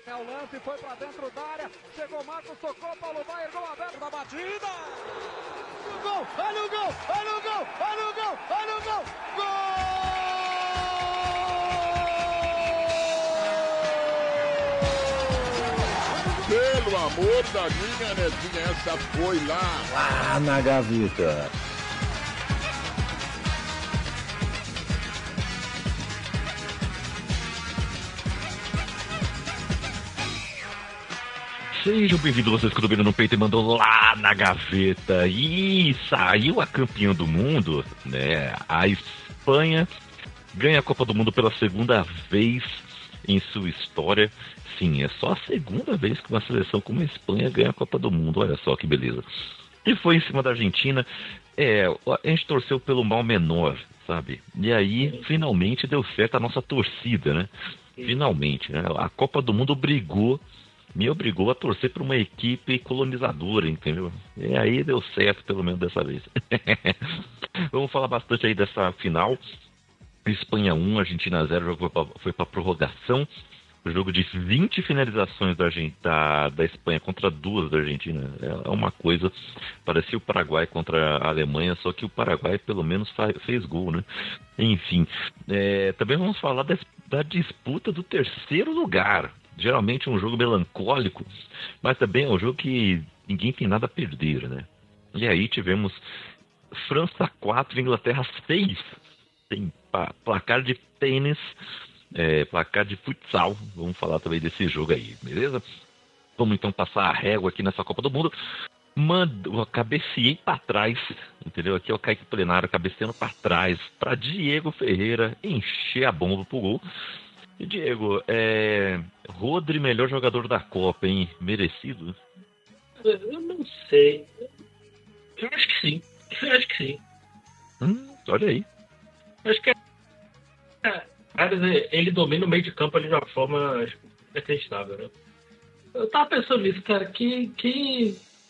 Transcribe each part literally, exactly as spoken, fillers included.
É o lance, foi pra dentro da área, chegou Marcos, tocou, Paulo Baier, gol aberto da batida! O gol, olha o gol, olha o gol, olha o gol, olha o gol! Gol! Pelo amor da minha netinha, essa foi lá! Lá na gaveta! Sejam bem-vindos, vocês que estão no peito e mandou lá na gaveta. E saiu a campeã do mundo, né? A Espanha ganha a Copa do Mundo pela segunda vez em sua história. Sim, é só a segunda vez que uma seleção como a Espanha ganha a Copa do Mundo. Olha só que beleza. E foi em cima da Argentina. É, a gente torceu pelo mal menor, sabe? E aí, finalmente, deu certo a nossa torcida, né? Finalmente, né? A Copa do Mundo obrigou me obrigou a torcer para uma equipe colonizadora, entendeu? E aí deu certo, pelo menos dessa vez. Vamos falar bastante aí dessa final. Espanha um, Argentina zero, o jogo foi para prorrogação. O jogo de vinte finalizações da, da, da Espanha contra duas da Argentina. É uma coisa, parecia o Paraguai contra a Alemanha, só que o Paraguai pelo menos fez gol, né? Enfim, é, também vamos falar da, da disputa do terceiro lugar. Geralmente é um jogo melancólico, mas também é um jogo que ninguém tem nada a perder, né? E aí tivemos França quatro, Inglaterra seis. Tem placar de tênis, é, placar de futsal. Vamos falar também desse jogo aí, beleza? Vamos então passar a régua aqui nessa Copa do Mundo. Mando, cabeceei para trás, entendeu? Aqui é o Kaique Plenário cabeceando para trás, para Diego Ferreira encher a bomba pro gol. E Diego, é... Rodri, melhor jogador da Copa, hein? Merecido? Eu não sei. Eu acho que sim. Eu acho que sim. Hum, olha aí. Eu acho que é... ele domina o meio de campo ali de uma forma inacreditável, né? Eu tava pensando nisso, cara. Quem, quem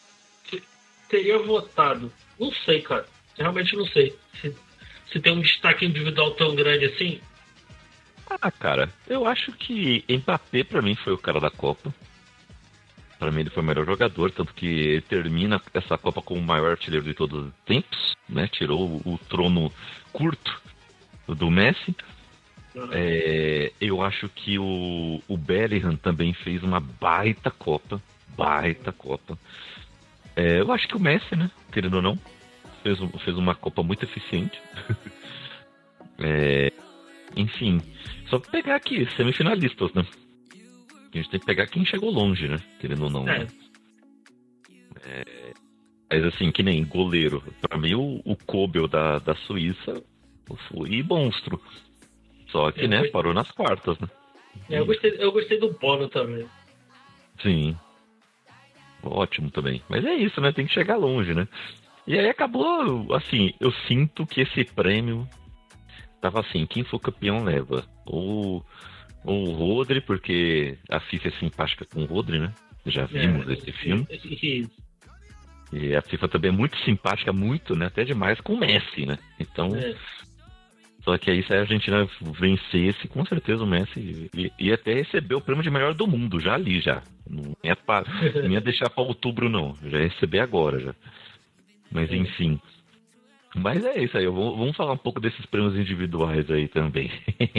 teria votado? Não sei, cara. Realmente não sei. Se, se tem um destaque individual tão grande assim. Ah, cara, eu acho que Mbappé pra mim foi o cara da Copa. Pra mim ele foi o melhor jogador, tanto que ele termina essa Copa como o maior artilheiro de todos os tempos, né? Tirou o, o trono curto do Messi. Uhum. É, eu acho que o, o Bellingham também fez uma baita Copa, baita Copa. É, eu acho que o Messi, né? Querendo ou não, fez, fez uma Copa muito eficiente. é, enfim... Só pegar aqui, semifinalistas, né? A gente tem que pegar quem chegou longe, né? Querendo ou não. É. Né? É, mas assim, que nem goleiro. Pra mim, o, o Kobel da, da Suíça foi monstro. Só que, eu né, gostei... parou nas quartas, né? É, eu, gostei, eu gostei do Bono também. Sim. Ótimo também. Mas é isso, né? Tem que chegar longe, né? E aí acabou, assim, eu sinto que esse prêmio... Tava assim, quem for campeão leva. Ou, ou o Rodri, porque a FIFA é simpática com o Rodri, né? Já vimos é, esse filme. E a FIFA também é muito simpática, muito, né? Até demais com o Messi, né? Então. É. Só que aí se a Argentina vencesse, com certeza o Messi ia até receber o prêmio de melhor do mundo, já ali, já. Não ia, pra, não ia deixar para outubro, não. Já ia receber agora, já. Mas é. enfim. Mas é isso aí, vamos falar um pouco desses prêmios individuais aí também.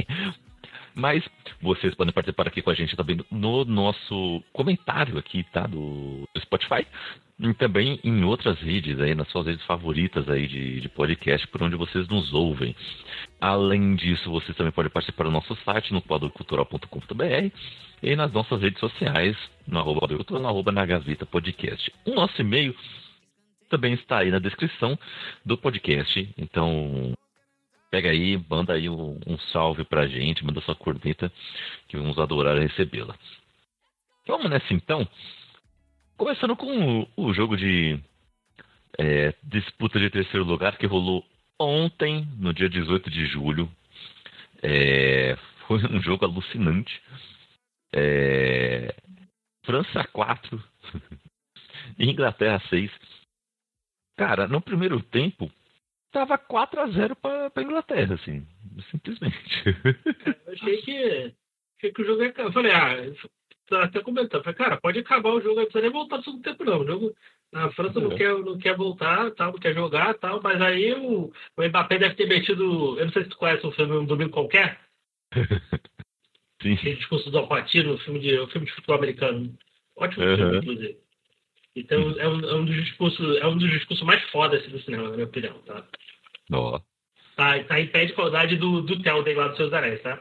Mas vocês podem participar aqui com a gente também no nosso comentário aqui, tá? Do, do Spotify. E também em outras redes aí, nas suas redes favoritas aí de, de podcast, por onde vocês nos ouvem. Além disso, vocês também podem participar do nosso site, no quadro cultural ponto com ponto b r, e nas nossas redes sociais, no arroba, no arroba na Gaveta Podcast. O nosso e-mail também está aí na descrição do podcast. Então, pega aí, manda aí um, um salve pra gente, manda sua corneta, que vamos adorar recebê-la. Vamos nessa então. Começando com o, o jogo de é, disputa de terceiro lugar que rolou ontem, no dia dezoito de julho. É, foi um jogo alucinante. É, França quatro, Inglaterra seis. Cara, no primeiro tempo, tava quatro a zero pra, pra Inglaterra, assim, simplesmente. Eu achei que, achei que o jogo ia... Eu falei, ah, tava até comentando. Falei, cara, pode acabar o jogo, não precisa nem voltar pro segundo tempo, não. O jogo, a França não, É. quer, não quer voltar, tal, não quer jogar, tal, mas aí o, o Mbappé deve ter metido. Eu não sei se tu conhece o filme Um Domingo Qualquer, Sim. aquele discurso do Alpatino, o filme de, o filme de futebol americano. Ótimo Uhum. filme, inclusive. Então é um, é um dos discursos, é um dos discursos mais fodas assim, do cinema, na minha opinião, tá? Ó. Tá, tá em pé de igualdade do, do Telden lá do Seus Anéis, tá?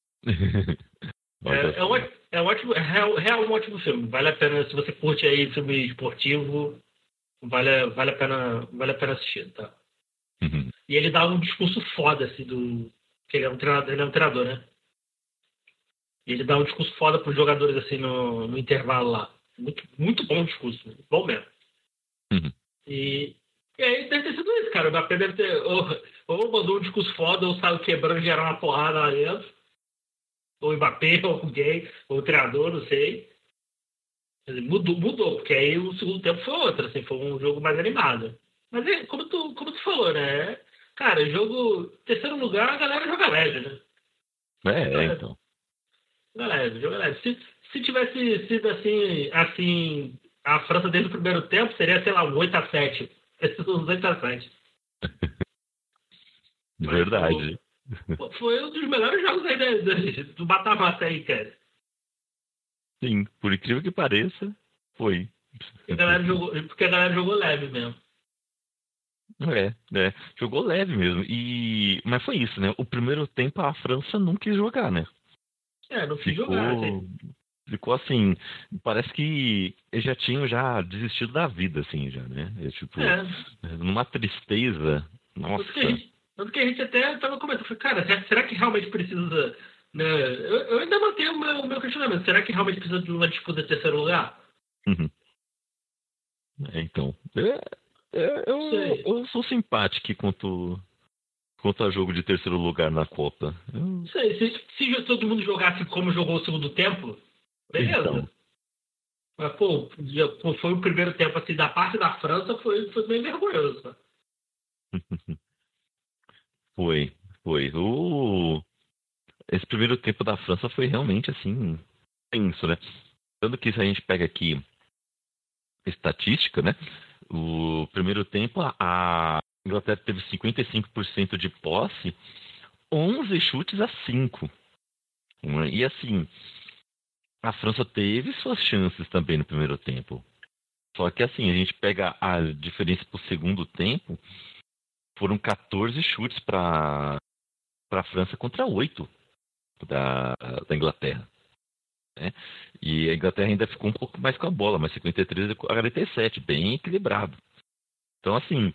Olha É, é, um, ó- é um ótimo, é real, real um ótimo filme. Vale a pena, se você curte aí filme esportivo, vale, vale, a, pena, vale a pena assistir, tá? Uhum. E ele dá um discurso foda, assim, do. Que ele é um treinador, ele é um treinador, né? E ele dá um discurso foda pros jogadores, assim, no, no intervalo lá. Muito, muito bom discurso, bom mesmo. Uhum. E, e aí deve ter sido isso, cara. O Mbappé deve ter. Ou, ou mandou um discurso foda, ou saiu quebrando e gerar uma porrada lá dentro. Ou o Mbappé, ou alguém, ou o treinador, não sei. Quer dizer, Mudou, mudou, porque aí o segundo tempo foi outro, assim, foi um jogo mais animado. Mas é, como tu, como tu falou, né? Cara, jogo. Terceiro lugar, a galera joga leve, né? É, então. Joga leve, joga leve. Se, se tivesse sido assim, assim, a França desde o primeiro tempo, seria, sei lá, um oito a sete. Esses são os oito a sete. Mas Verdade. Foi, foi um dos melhores jogos aí da- da- do mata-mata aí, cara. Sim, por incrível que pareça, foi. Porque a galera jogou, porque a galera jogou leve mesmo. É, é, jogou leve mesmo. E mas foi isso, né? O primeiro tempo a França não quis jogar, né? É, não quis Ficou, jogar. Assim. ficou assim. Parece que eles já tinham já desistido da vida, assim, já, né? É, tipo, É. numa tristeza. Nossa. Tanto que a gente, tanto que a gente até estava comentando, falei, cara, será, será que realmente precisa. Né? Eu, eu ainda mantenho o meu, o meu questionamento. Será que realmente precisa de uma disputa de terceiro lugar? Uhum. É, então. É, é, eu, Sei. eu sou simpático quanto, quanto a jogo de terceiro lugar na Copa. Eu- Não sei, se, se todo mundo jogasse como jogou o segundo tempo, beleza. Então. Mas, pô, já- pô, foi o primeiro tempo assim, da parte da França, foi, foi bem vergonhoso. Né? Foi, foi. O... Esse primeiro tempo da França foi realmente assim, tenso, né? Tanto que se a gente pega aqui estatística, né? O primeiro tempo a- a Inglaterra teve cinquenta e cinco por cento de posse, onze chutes a cinco. E assim, a França teve suas chances também no primeiro tempo. Só que assim, a gente pega a diferença pro segundo tempo, foram quatorze chutes para para a França contra oito da, da Inglaterra. Né? E a Inglaterra ainda ficou um pouco mais com a bola, mas cinquenta e três a quarenta e sete, bem equilibrado. Então, assim,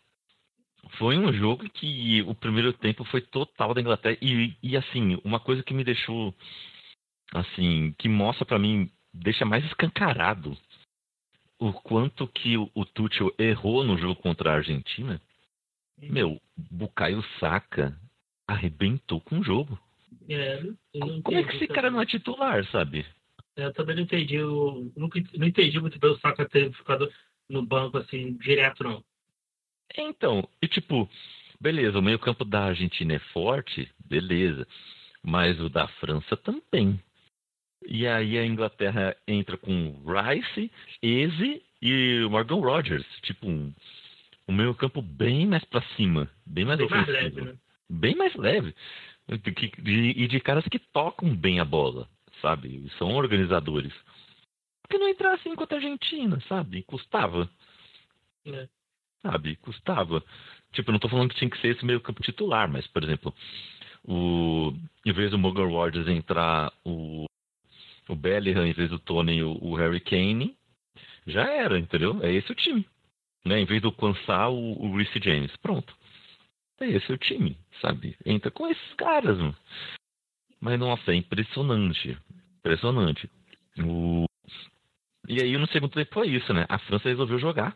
foi um jogo que o primeiro tempo foi total da Inglaterra. E, e assim, uma coisa que me deixou, assim, que mostra pra mim, deixa mais escancarado o quanto que o, o Tuchel errou no jogo contra a Argentina. Meu, Bukayo Saka arrebentou com o jogo. É, eu não Como é que entendi esse cara também. não é titular, sabe? Eu também não entendi, eu nunca, não entendi muito bem o Saka ter ficado no banco assim, direto, não. Então, e tipo, beleza, o meio-campo da Argentina é forte, beleza, mas o da França também. E aí a Inglaterra entra com Rice, Eze e o Morgan Rogers, tipo um, um meio-campo bem mais pra cima, bem mais Bem mais ofensivo, leve, né? bem mais leve, e de, e de caras que tocam bem a bola, sabe? São organizadores. Por que não entrar assim contra a Argentina, sabe? Custava. É. Sabe, custava. Tipo, eu não tô falando que tinha que ser esse meio campo titular, mas, por exemplo, o, em vez do Morgan Rogers entrar o, o Bellingham, em vez do Tony o, o Harry Kane, já era, entendeu? É esse o time. Né? Em vez do Kwansá, o, o Reece James. Pronto. É esse o time, sabe? Entra com esses caras, mano. Mas, nossa, é impressionante. Impressionante. O... E aí, no segundo tempo foi isso, né? A França resolveu jogar.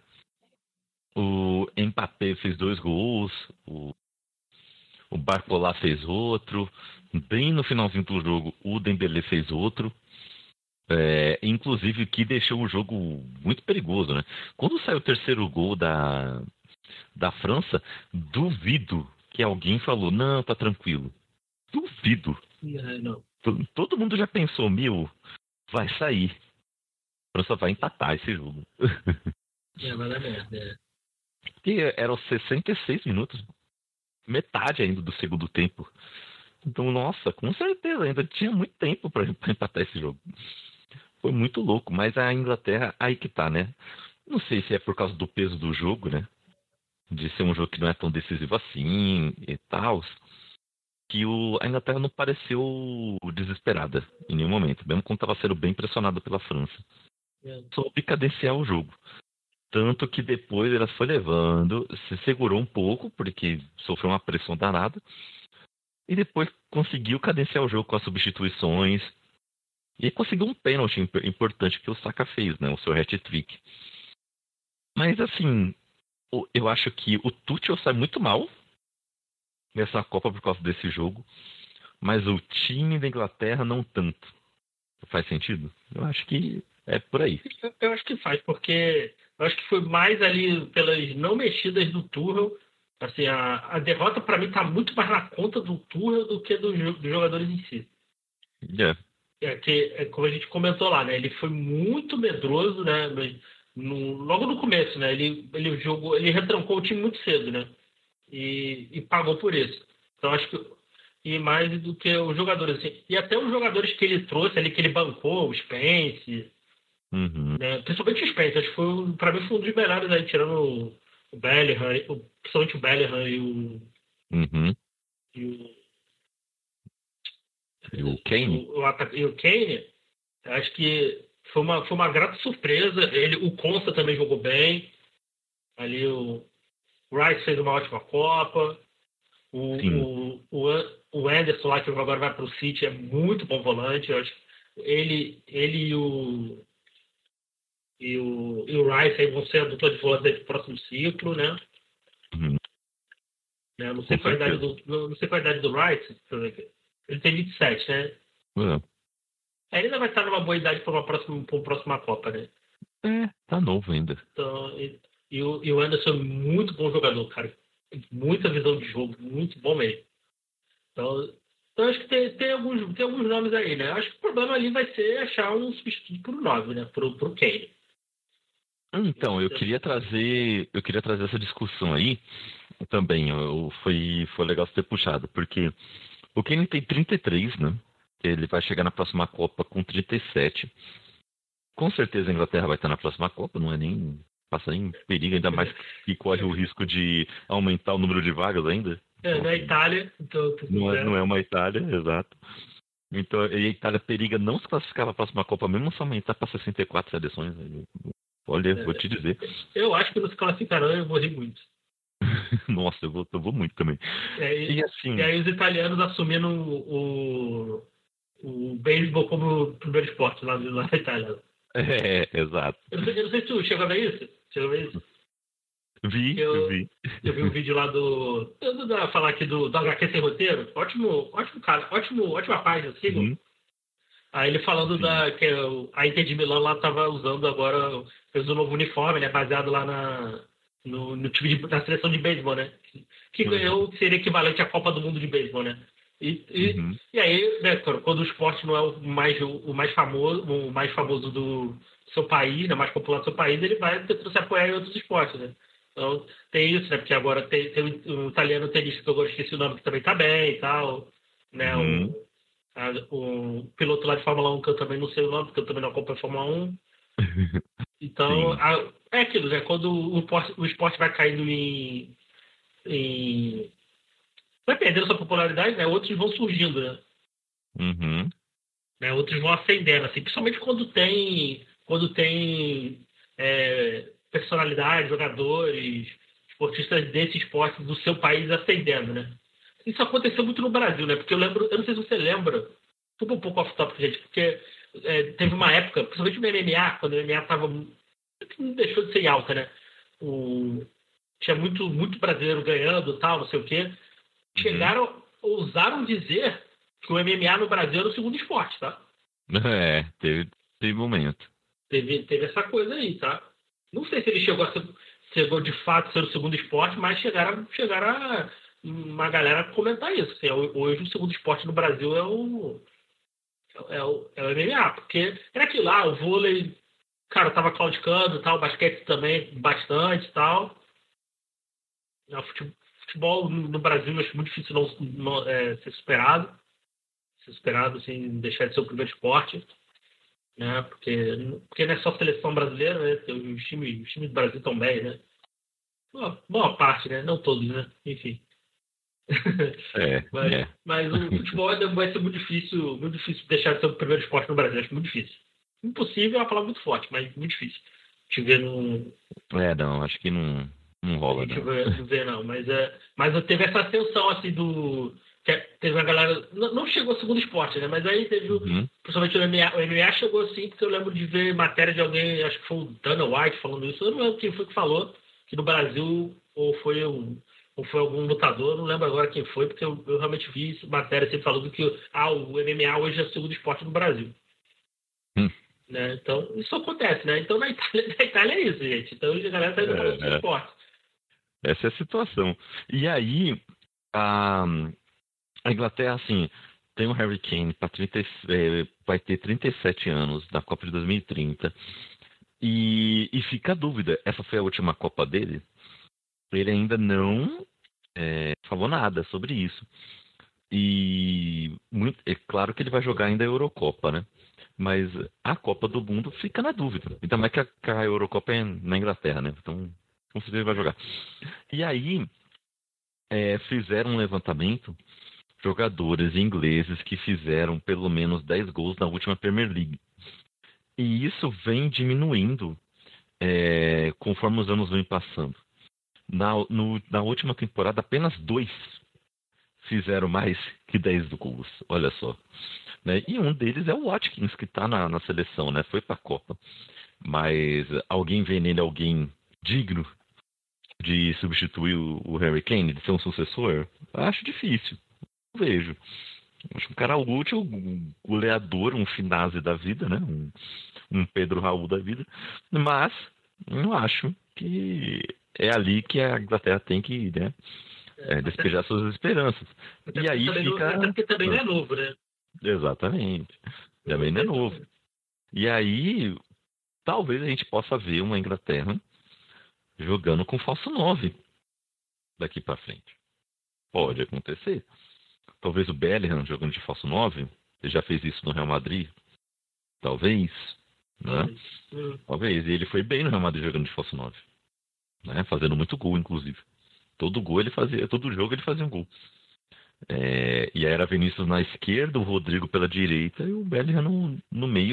O Mbappé fez dois gols, o, o Barcola fez outro, bem no finalzinho do jogo o Dembélé fez outro, é, inclusive que deixou o jogo muito perigoso, né? Quando saiu o terceiro gol da, da França, duvido que alguém falou, não, tá tranquilo. Duvido. É, não. Todo mundo já pensou, meu, vai sair. A França vai empatar esse jogo. É, vai dar merda, é. Porque eram sessenta e seis minutos, metade ainda do segundo tempo. Então, nossa, com certeza, ainda tinha muito tempo para empatar esse jogo. Foi muito louco, mas a Inglaterra, aí que tá, né? Não sei se é por causa do peso do jogo, né? De ser um jogo que não é tão decisivo assim e tal, que o, a Inglaterra não pareceu desesperada em nenhum momento, mesmo quando estava sendo bem pressionada pela França. É. Soube cadenciar o jogo. Tanto que depois ela foi levando, se segurou um pouco, porque sofreu uma pressão danada, e depois conseguiu cadenciar o jogo com as substituições, e conseguiu um pênalti importante que o Saka fez, né? O seu hat-trick. Mas assim, eu acho que o Tuchel sai muito mal nessa Copa por causa desse jogo, mas o time da Inglaterra não tanto. Faz sentido? Eu acho que é por aí. Eu acho que faz, porque eu acho que foi mais ali pelas não mexidas do Tuchel. Assim, a, a derrota para mim tá muito mais na conta do Tuchel do que do, dos jogadores em si. Yeah. É que, é, como a gente comentou lá, né? Ele foi muito medroso, né? No, logo no começo, né? Ele, ele jogou, ele retrancou o time muito cedo, né? E, e pagou por isso. Então acho que e mais do que os jogadores, assim, e até os jogadores que ele trouxe ali, que ele bancou, o Spence, uhum. né? Principalmente o Spence, acho que foi, pra mim foi um dos melhores aí, tirando o, o Bellingham, o, principalmente o Bellingham e o, uhum. e o E o Kane? O, o, e o Kane, acho que foi uma, foi uma grata surpresa. Ele, o Consta também jogou bem. Ali o Rice fez uma ótima Copa. O, o, o, o Anderson lá, que agora vai para o City, é muito bom volante. Eu acho que ele, ele e o e o, e o Rice aí vão ser adutor de volante do próximo ciclo, né? Uhum. Né? Não sei qual a idade do, não sei qual a idade do Rice. Ele tem vinte e sete, né? Uhum. Ele ainda vai estar numa boa idade para uma próxima, para uma próxima Copa, né? É, tá novo ainda. Então, e, e, o, e o Anderson é muito bom jogador, cara. Muita visão de jogo, muito bom mesmo. Então, então acho que tem, tem, alguns, tem alguns nomes aí, né? Acho que o problema ali vai ser achar um substituto pro nove, né? Pro, pro Kane. Então, eu queria trazer, eu queria trazer essa discussão aí também. Eu, foi, foi legal você ter puxado, porque o Kane tem trinta e três, né? Ele vai chegar na próxima Copa com trinta e sete. Com certeza a Inglaterra vai estar na próxima Copa, não é nem passa em perigo, ainda mais que corre o risco de aumentar o número de vagas ainda. É, então, na Itália. Então, não, é, não é uma Itália, exato. Então, e a Itália periga não se classificar para a próxima Copa, mesmo se aumentar para sessenta e quatro seleções. Olha, é, vou te dizer. Eu acho que não se classificarão, eu vou rir muito. Nossa, eu vou, eu vou muito também. É, e, e, assim, e aí os italianos assumindo o, o, o beisebol como primeiro esporte lá, lá na Itália. É, exato. Eu não, sei, eu não sei se tu chegou a ver isso. Chegou a ver isso? Vi, eu, vi. Eu vi um vídeo lá do... Eu vou falar aqui do, do H Q Sem Roteiro. Ótimo, ótimo cara. Ótimo, ótima página, sigam. Uhum. Aí ele falando Sim. da... que a Inter de Milão lá tava usando agora... Fez um novo uniforme, né? Baseado lá na... No, no time de, na seleção de beisebol, né? Que uhum. ganhou, que seria equivalente à Copa do Mundo de beisebol, né? E, e, uhum. e aí, né, quando o esporte não é o mais, o mais famoso, o mais famoso do seu país, né, mais popular do seu país, ele vai tentar se apoiar em outros esportes, né? Então, tem isso, né? Porque agora tem, tem um, um italiano tenista que eu agora esqueci o nome, que também tá bem e tal, né? Uhum. O, a, o piloto lá de Fórmula um, que eu também não sei o nome, porque eu também não acompanho Fórmula um. Então, a, é aquilo, né? Quando o esporte, o esporte vai caindo em, em... vai perdendo sua popularidade, né? Outros vão surgindo, né? Uhum. Né? Outros vão ascendendo, assim, principalmente quando tem, quando tem é, personalidades, jogadores, esportistas desse esporte do seu país ascendendo, né? Isso aconteceu muito no Brasil, né? Porque eu lembro, eu não sei se você lembra, tudo um pouco off-top, gente, porque é, teve uma época, principalmente no M M A, quando o M M A tava, não deixou de ser em alta, né? O, tinha muito, muito brasileiro ganhando, tal, não sei o quê. Chegaram, uhum. ousaram dizer que o M M A no Brasil era o segundo esporte, tá? É, teve, teve momento. Teve, teve essa coisa aí, tá? Não sei se ele chegou a ser, chegou de fato a ser o segundo esporte, mas chegaram, chegaram a uma galera a comentar isso. Assim, hoje o segundo esporte no Brasil é o, É o, é o M M A, porque era aquilo lá, o vôlei, cara, tava claudicando e tal, o basquete também bastante e tal. O futebol no Brasil eu acho muito difícil não, não é, ser superado. Ser superado sem deixar de ser o primeiro esporte. Né? Porque, porque não é só seleção brasileira, né? Os times, os times do Brasil estão bem, né? Boa, boa parte, né? Não todos, né? Enfim. É, mas, é. mas o futebol vai ser muito difícil, muito difícil deixar de ser o primeiro esporte no Brasil. Acho muito difícil. Impossível é uma palavra muito forte, mas muito difícil. Te ver no. É, não, acho que não, não rola, não. Ver, ver, não. Mas, é, mas teve essa ascensão assim do. Que teve uma galera. Não, não chegou ao segundo esporte, né? Mas aí teve. Uhum. Principalmente o M M A. O M M A chegou assim, porque eu lembro de ver matéria de alguém, acho que foi o Dana White falando isso. Eu não lembro quem foi que falou, que no Brasil, ou foi um. Ou foi algum lutador, não lembro agora quem foi, porque eu, eu realmente vi isso, matéria sempre falando que ah, o M M A hoje é o segundo esporte no Brasil. Hum. Né? Então, isso acontece, né? Então, na Itália, na Itália é isso, gente. Então, a galera tá indo para outros esportes. Essa é a situação. E aí, a, a Inglaterra, assim, tem o Harry Kane, pra trinta, é, vai ter trinta e sete anos na Copa de dois mil e trinta. E, e fica a dúvida, essa foi a última Copa dele? Ele ainda não é, falou nada sobre isso. E muito, é claro que ele vai jogar ainda a Eurocopa, né? Mas a Copa do Mundo fica na dúvida. Ainda mais que a, que a Eurocopa é na Inglaterra, né? Então, com certeza ele vai jogar. E aí, é, fizeram um levantamento, jogadores ingleses que fizeram pelo menos dez gols na última Premier League. E isso vem diminuindo é, conforme os anos vêm passando. Na, no, na última temporada, apenas dois fizeram mais que dez gols. Olha só. Né? E um deles é o Watkins, que está na, na seleção, né? Foi para a Copa. Mas alguém vê nele alguém digno de substituir o, o Harry Kane, de ser um sucessor? Acho difícil. Não vejo. Acho um cara útil, um goleador, um Finazzi da vida, né? Um, um Pedro Raul da vida. Mas não acho que é ali que a Inglaterra tem que, né, é, despejar suas esperanças. Até E aí fica... Até porque também não é novo, né? Exatamente. Também não é novo. E aí, talvez a gente possa ver uma Inglaterra jogando com falso nove daqui para frente. Pode acontecer. Talvez o Bellingham jogando de falso nove. Ele já fez isso no Real Madrid. Talvez. Né? Hum. Talvez. E ele foi bem no Real Madrid jogando de falso nove. Né? Fazendo muito gol, inclusive. Todo gol ele fazia, todo jogo ele fazia um gol. É, e aí era Vinícius na esquerda, o Rodrigo pela direita e o Bellingham no, no meio.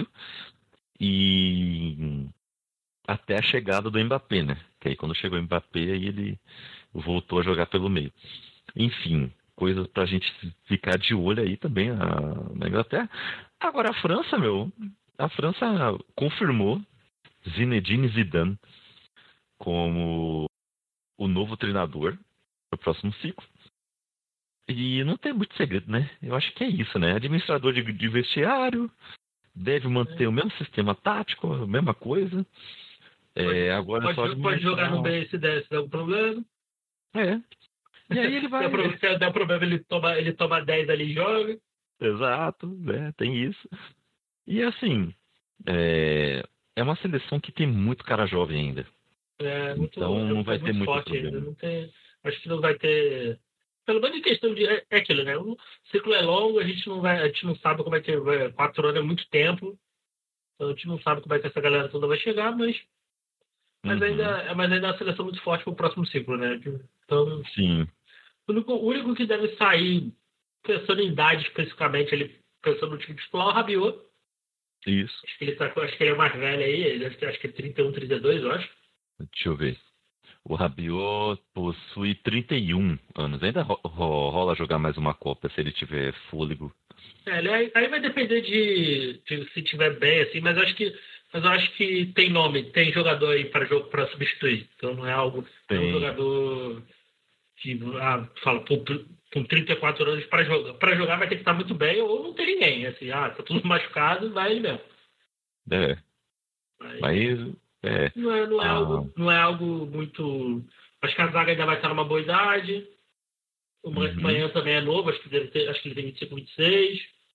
E até a chegada do Mbappé, né? Que aí quando chegou o Mbappé, aí ele voltou a jogar pelo meio. Enfim, coisas pra gente ficar de olho aí também na, na Inglaterra. Agora a França, meu, a França confirmou Zinedine Zidane como o novo treinador do próximo ciclo. E não tem muito segredo, né? Eu acho que é isso, né? Administrador de, de vestiário, deve manter é. o mesmo sistema tático, a mesma coisa. Pode, é, agora pode, só pode jogar no B se der, se der um problema. É. E aí ele vai... Se der problema, ele toma, ele toma dez ali e joga. Exato, né? Tem isso. E assim, é, é uma seleção que tem muito cara jovem ainda. É, muito, então não é, vai é ter muito problema. Ainda. Não tem, acho que não vai ter... Pelo menos em questão de... É, é aquilo, né? O ciclo é longo, a gente não, vai, a gente não sabe como é que... Vai, quatro anos é muito tempo. Então a gente não sabe como é que essa galera toda vai chegar, mas... Mas, uhum. ainda, mas ainda é uma seleção muito forte para o próximo ciclo, né? Então... Sim. O único, o único que deve sair, pensando em idade especificamente, ele, pensando no time titular, é o Rabiot. Isso. Acho que ele, tá, acho que ele é mais velho aí, ele, acho, acho que é trinta e um, trinta e dois, eu acho. Deixa eu ver. O Rabiot possui trinta e um anos. Ainda ro rola jogar mais uma Copa se ele tiver fôlego. É, ele, aí, aí vai depender de, de se tiver bem, assim, mas eu acho que, mas eu acho que tem nome, tem jogador aí para jogo para substituir. Então não é algo. Tem um jogador que ah, fala, com, com trinta e quatro anos para jogar. Para jogar vai ter que estar muito bem, ou não tem ninguém. Assim, ah, tá tudo machucado, vai ele mesmo. É. Aí, mas. É. Não, é, não, é ah. algo, não é algo muito... Acho que a zaga ainda vai estar numa boa idade. O uhum. Manhã também é novo, acho que, deve ter, acho que ele tem vinte e cinco, vinte e seis.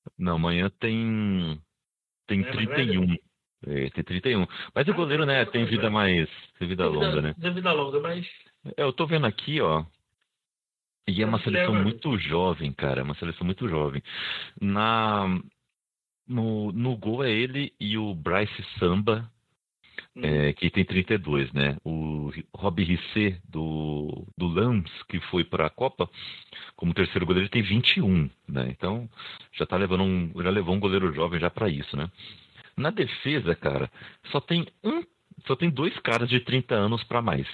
Não, amanhã tem. Tem É mais trinta e um. É, tem trinta e um. Mas o Ah, goleiro, né, tem vida mais. Tem vida Tem vida, longa, né? tem vida longa, mas. É, eu tô vendo aqui, ó. E é uma Mas seleção leva- muito jovem, cara. É uma seleção muito jovem. Na, no, no gol é ele e o Bryce Samba, Hum. é, que tem trinta e dois, né? O Robbie Rissé, do, do Lens, que foi para a Copa, como terceiro goleiro, ele tem vinte e um, né? Então, já tá levando um, já levou um goleiro jovem já para isso, né? Na defesa, cara, só tem um, só tem dois caras de trinta anos para mais.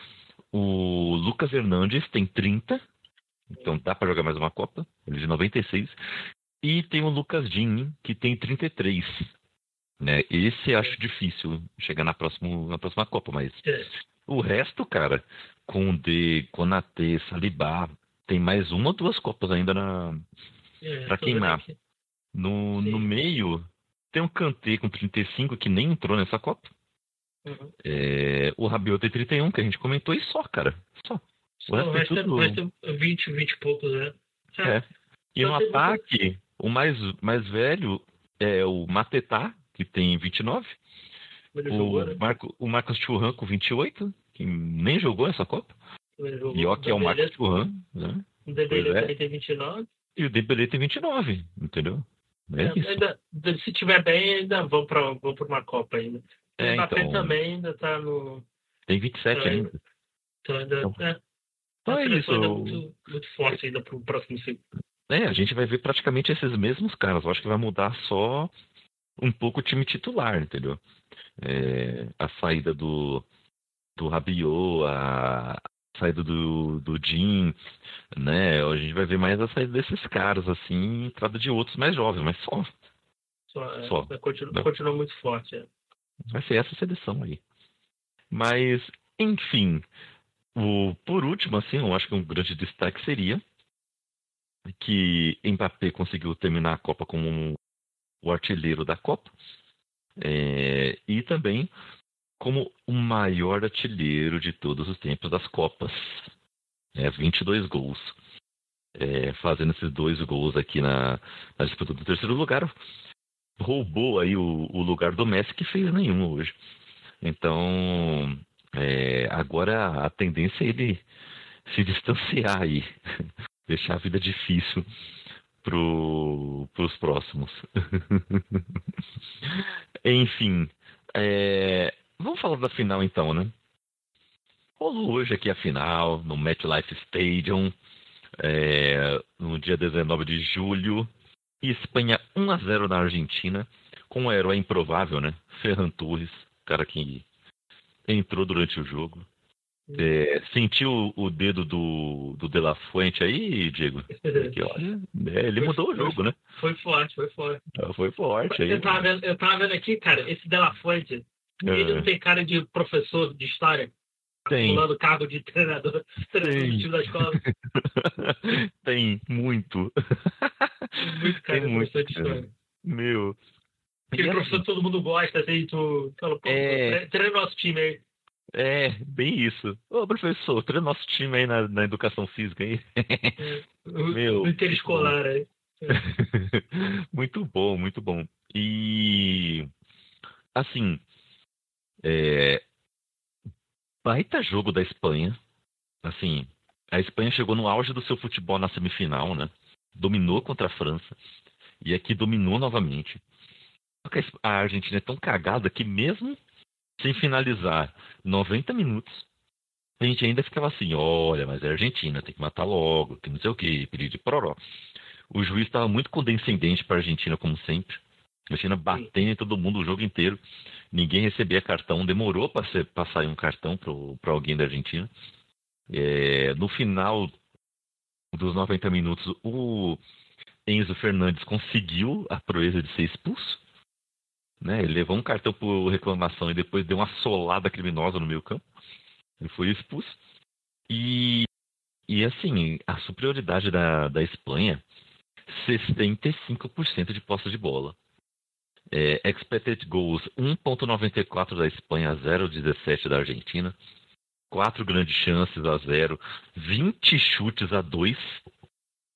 O Lucas Hernandes tem trinta, então dá para jogar mais uma Copa, ele é de noventa e seis. E tem o Lucas Digne, que tem trinta e três. Né? Esse eu acho difícil chegar na próxima, na próxima Copa, mas É. o resto, cara, Koundé, Konaté, Saliba, tem mais uma ou duas Copas ainda na, É, pra tô vendo queimar. aqui. No, Sim. no meio, tem um Kanté com trinta e cinco, que nem entrou nessa Copa. Uhum. É, o Rabiot tem trinta e um, que a gente comentou, e só, cara. Só. O resto O tem resto é, tudo. o resto é vinte, vinte e poucos, né? É. E Só no tem ataque, o mais, mais velho é o Matetá, que tem vinte e nove. Ele O, jogou, né? Marco, o Marcos Thuram com vinte e oito, que nem jogou essa Copa. Ele jogou. E ó que é o Marcos Thuram, né? O Dembélé Pois é. também tem vinte e nove. E o Dembélé tem vinte e nove, entendeu? É, É, isso. ainda, se tiver bem, ainda vão para vão pra uma Copa ainda. O É, Mbappé então, também ainda tá no. tem vinte e sete É. ainda. Então ainda. Então, É, Então a é seleção ainda é isso. muito, muito forte ainda pro próximo ciclo. É, a gente vai ver praticamente esses mesmos caras. Eu acho que vai mudar só um pouco o time titular, entendeu? É, a saída do, do Rabiot, a saída do, do Jim, né? A gente vai ver mais a saída desses caras, assim, entrada de outros mais jovens, mas só. Só, é, Só. Continua, Não. continua muito forte. É. Vai ser essa seleção aí. Mas, enfim, o, por último, assim, eu acho que um grande destaque seria que Mbappé conseguiu terminar a Copa como o artilheiro da Copa, é, e também como o maior artilheiro de todos os tempos das Copas. É, vinte e dois gols. É, fazendo esses dois gols aqui na, na disputa do terceiro lugar, roubou aí o, o lugar do Messi, que fez nenhum hoje. Então, é, agora a tendência é ele se distanciar aí, deixar a vida difícil pro, pros próximos. Enfim, é, vamos falar da final então, né? Rolou hoje aqui a final, no MetLife Stadium, é, no dia dezenove de julho, e Espanha um a zero na Argentina, com um herói improvável, né? Ferran Torres, cara que entrou durante o jogo. É, sentiu o dedo do, do De La Fuente aí, Diego? Que, olha, é, ele mudou o jogo, né? Foi forte, foi forte. Foi forte aí. Eu tava vendo, eu tava vendo aqui, cara, esse De La Fuente, ele não tem cara de professor de história, Tem. acumulando cargo de treinador, treinador do time da escola. Tem, muito. Muito cara Tem de muito, professor de cara. história. Meu. Aquele E professor assim, que todo mundo gosta, assim, tu fala, pô, É. treina o nosso time aí. É, bem isso. Ô, professor, treina nosso time aí na, na educação física aí. É, o, Meu, o interescolar aí. Muito bom, muito bom. E, assim, é, baita jogo da Espanha. Assim, a Espanha chegou no auge do seu futebol na semifinal, né? Dominou contra a França. E aqui dominou novamente. Só que a Argentina é tão cagada que mesmo sem finalizar noventa minutos, a gente ainda ficava assim, olha, mas é Argentina, tem que matar logo, tem não sei o que, pedir de pororó. O juiz estava muito condescendente para a Argentina, como sempre. A Argentina batendo em todo mundo o jogo inteiro. Ninguém recebia cartão, demorou para sair um cartão para alguém da Argentina. É, no final dos noventa minutos, o Enzo Fernandes conseguiu a proeza de ser expulso. Né? Ele levou um cartão por reclamação e depois deu uma solada criminosa no meio campo. Ele foi expulso. E, e assim, a superioridade da, da Espanha, sessenta e cinco por cento de posse de bola. É, expected goals, um vírgula noventa e quatro da Espanha, zero vírgula dezessete da Argentina. Quatro grandes chances a zero. vinte chutes a dois.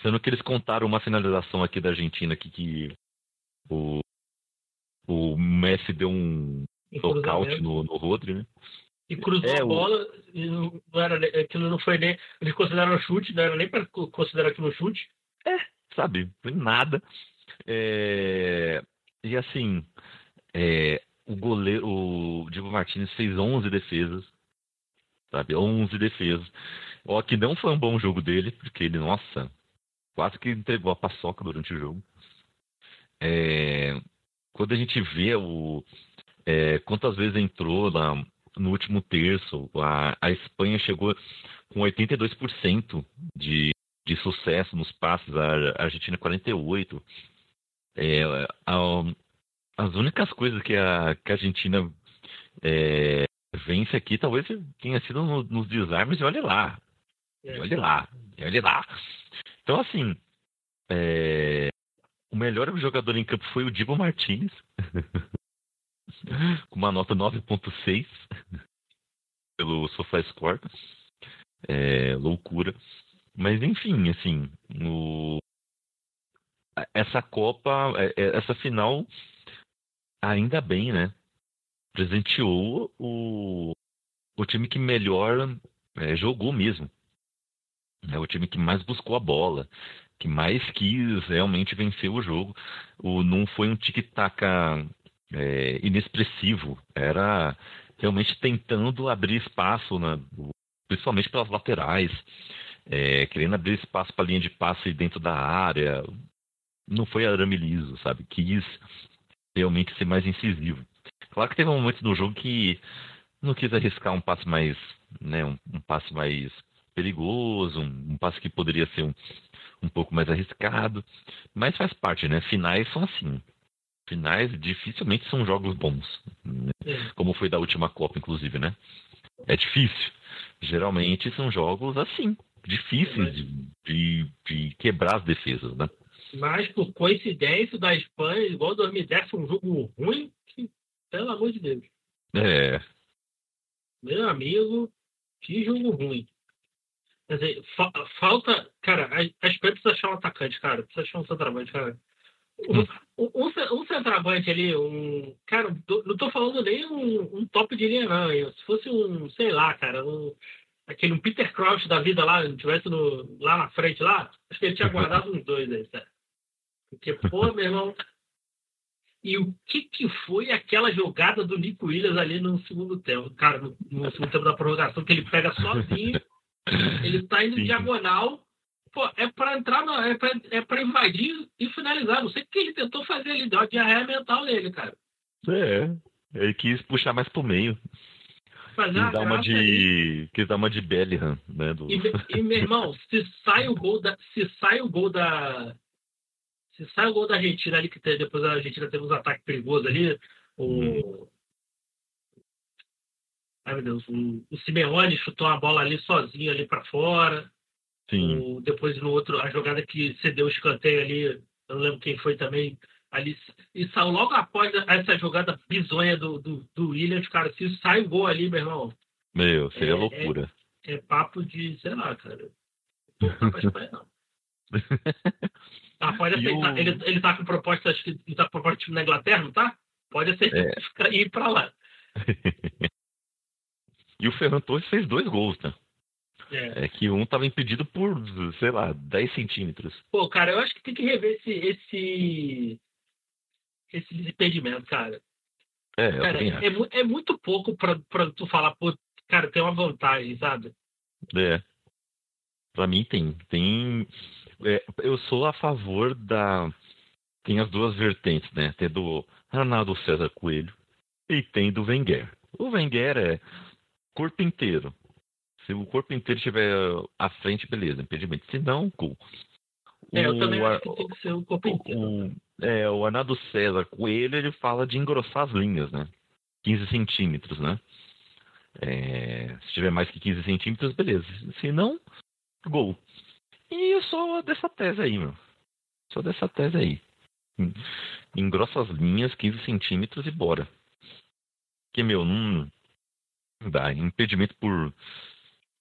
Sendo que eles contaram uma finalização aqui da Argentina aqui que o, o Messi deu um nocaute no, no Rodri, né? E cruzou é, a bola, o... e não era, aquilo não foi nem. Eles consideraram chute, não era nem para considerar aquilo chute. É, sabe, foi nada. É, e assim, é, o goleiro, o Diego Martínez fez onze defesas, sabe, onze defesas. Ó, que não foi um bom jogo dele, porque ele, nossa, quase que entregou a paçoca durante o jogo. É, quando a gente vê o, é, quantas vezes entrou na, no último terço, a, a Espanha chegou com oitenta e dois por cento de, de sucesso nos passes, a Argentina quarenta e oito por cento. É, a, as únicas coisas que a, que a Argentina é, vence aqui talvez tenha sido no, nos desarmes e olha lá. E olha lá, e olha lá. Então, assim, é, o melhor jogador em campo foi o Diego Martínez, com uma nota nove ponto seis pelo SofaScore. É, loucura. Mas, enfim, assim, o, essa Copa, essa final, ainda bem, né? Presenteou o, o time que melhor é, jogou mesmo. É o time que mais buscou a bola, que mais quis realmente vencer o jogo. O, não foi um tic-tac é, inexpressivo. Era realmente tentando abrir espaço, na, principalmente pelas laterais, é, querendo abrir espaço para a linha de passe dentro da área. Não foi arame liso, sabe? Quis realmente ser mais incisivo. Claro que teve um momento no jogo que não quis arriscar um passe mais, né, um, um passe mais perigoso, um, um passe que poderia ser um, um pouco mais arriscado, mas faz parte, né? Finais são assim. Finais dificilmente são jogos bons, né? Como foi da última Copa, inclusive, né? É difícil. Geralmente são jogos assim, difíceis de, de, de quebrar as defesas, né? Mas, por coincidência, da Espanha, igual dois mil e dez, foi um jogo ruim, que, pelo amor de Deus. É. Meu amigo, que jogo ruim. Quer dizer, fa falta... Cara, a, a Espanha precisa achar um atacante, cara. Precisa achar um centroavante, cara. Um, um, um centroavante ali, um... Cara, não tô falando nem um, um top de linha, não. Se fosse um, sei lá, cara, um... Aquele um Peter Crouch da vida lá, tivesse no, lá na frente, lá, acho que ele tinha guardado uns dois aí, sério. Porque, pô, meu irmão... E o que que foi aquela jogada do Nico Williams ali no segundo tempo? Cara, no, no segundo tempo da prorrogação, que ele pega sozinho, ele tá indo em diagonal, pô, é pra entrar, no, é, pra, é pra invadir e finalizar. Não sei o que ele tentou fazer ali, deu uma diarreia mental nele, cara. É, ele quis puxar mais pro meio. Quis dar uma de, ali. Quis dar uma de Bellingham, né? Do... E, e, meu irmão, se sai o gol da... Se sai o gol da... Se sai o gol da Argentina ali, que tem, depois a Argentina teve uns ataques perigosos ali, o... Hum. Ai, meu Deus, o, o Simeone chutou a bola ali sozinho ali para fora. Sim. O, depois no outro, a jogada que cedeu o escanteio ali, eu não lembro quem foi também, ali, e saiu logo após essa jogada bizonha do, do, do Williams, cara, se sai o gol ali, meu irmão. Meu, seria é, loucura. É, é papo de, sei lá, cara. Não tá pra Espanha, não. Ah, pode aceitar. O... Ele, ele tá com proposta, acho que ele tá com proposta de time na Inglaterra, não tá? Pode aceitar é. e ir pra lá. E o Ferran Torres fez dois gols, né? É. é que um tava impedido por, sei lá, dez centímetros. Pô, cara, eu acho que tem que rever esse esse, esse desimpedimento, cara. É, eu cara, é, é muito pouco pra, pra tu falar, pô, cara, tem uma vantagem, sabe? É. Pra mim tem. Tem... É, eu sou a favor da... Tem as duas vertentes, né? Tem do Ronaldo César Coelho e tem do Wenger. O Wenger é corpo inteiro. Se o corpo inteiro estiver à frente, beleza, impedimento. Se não, cool. É, eu também acho que tem que ser o corpo inteiro. O, é, o Arnaldo César Coelho, ele fala de engrossar as linhas, né? quinze centímetros, né? É, se tiver mais que quinze centímetros, beleza. Se não, gol. E eu sou dessa tese aí, meu. Sou dessa tese aí. Engrossa as linhas, quinze centímetros e bora. Porque, meu, não dá. Impedimento por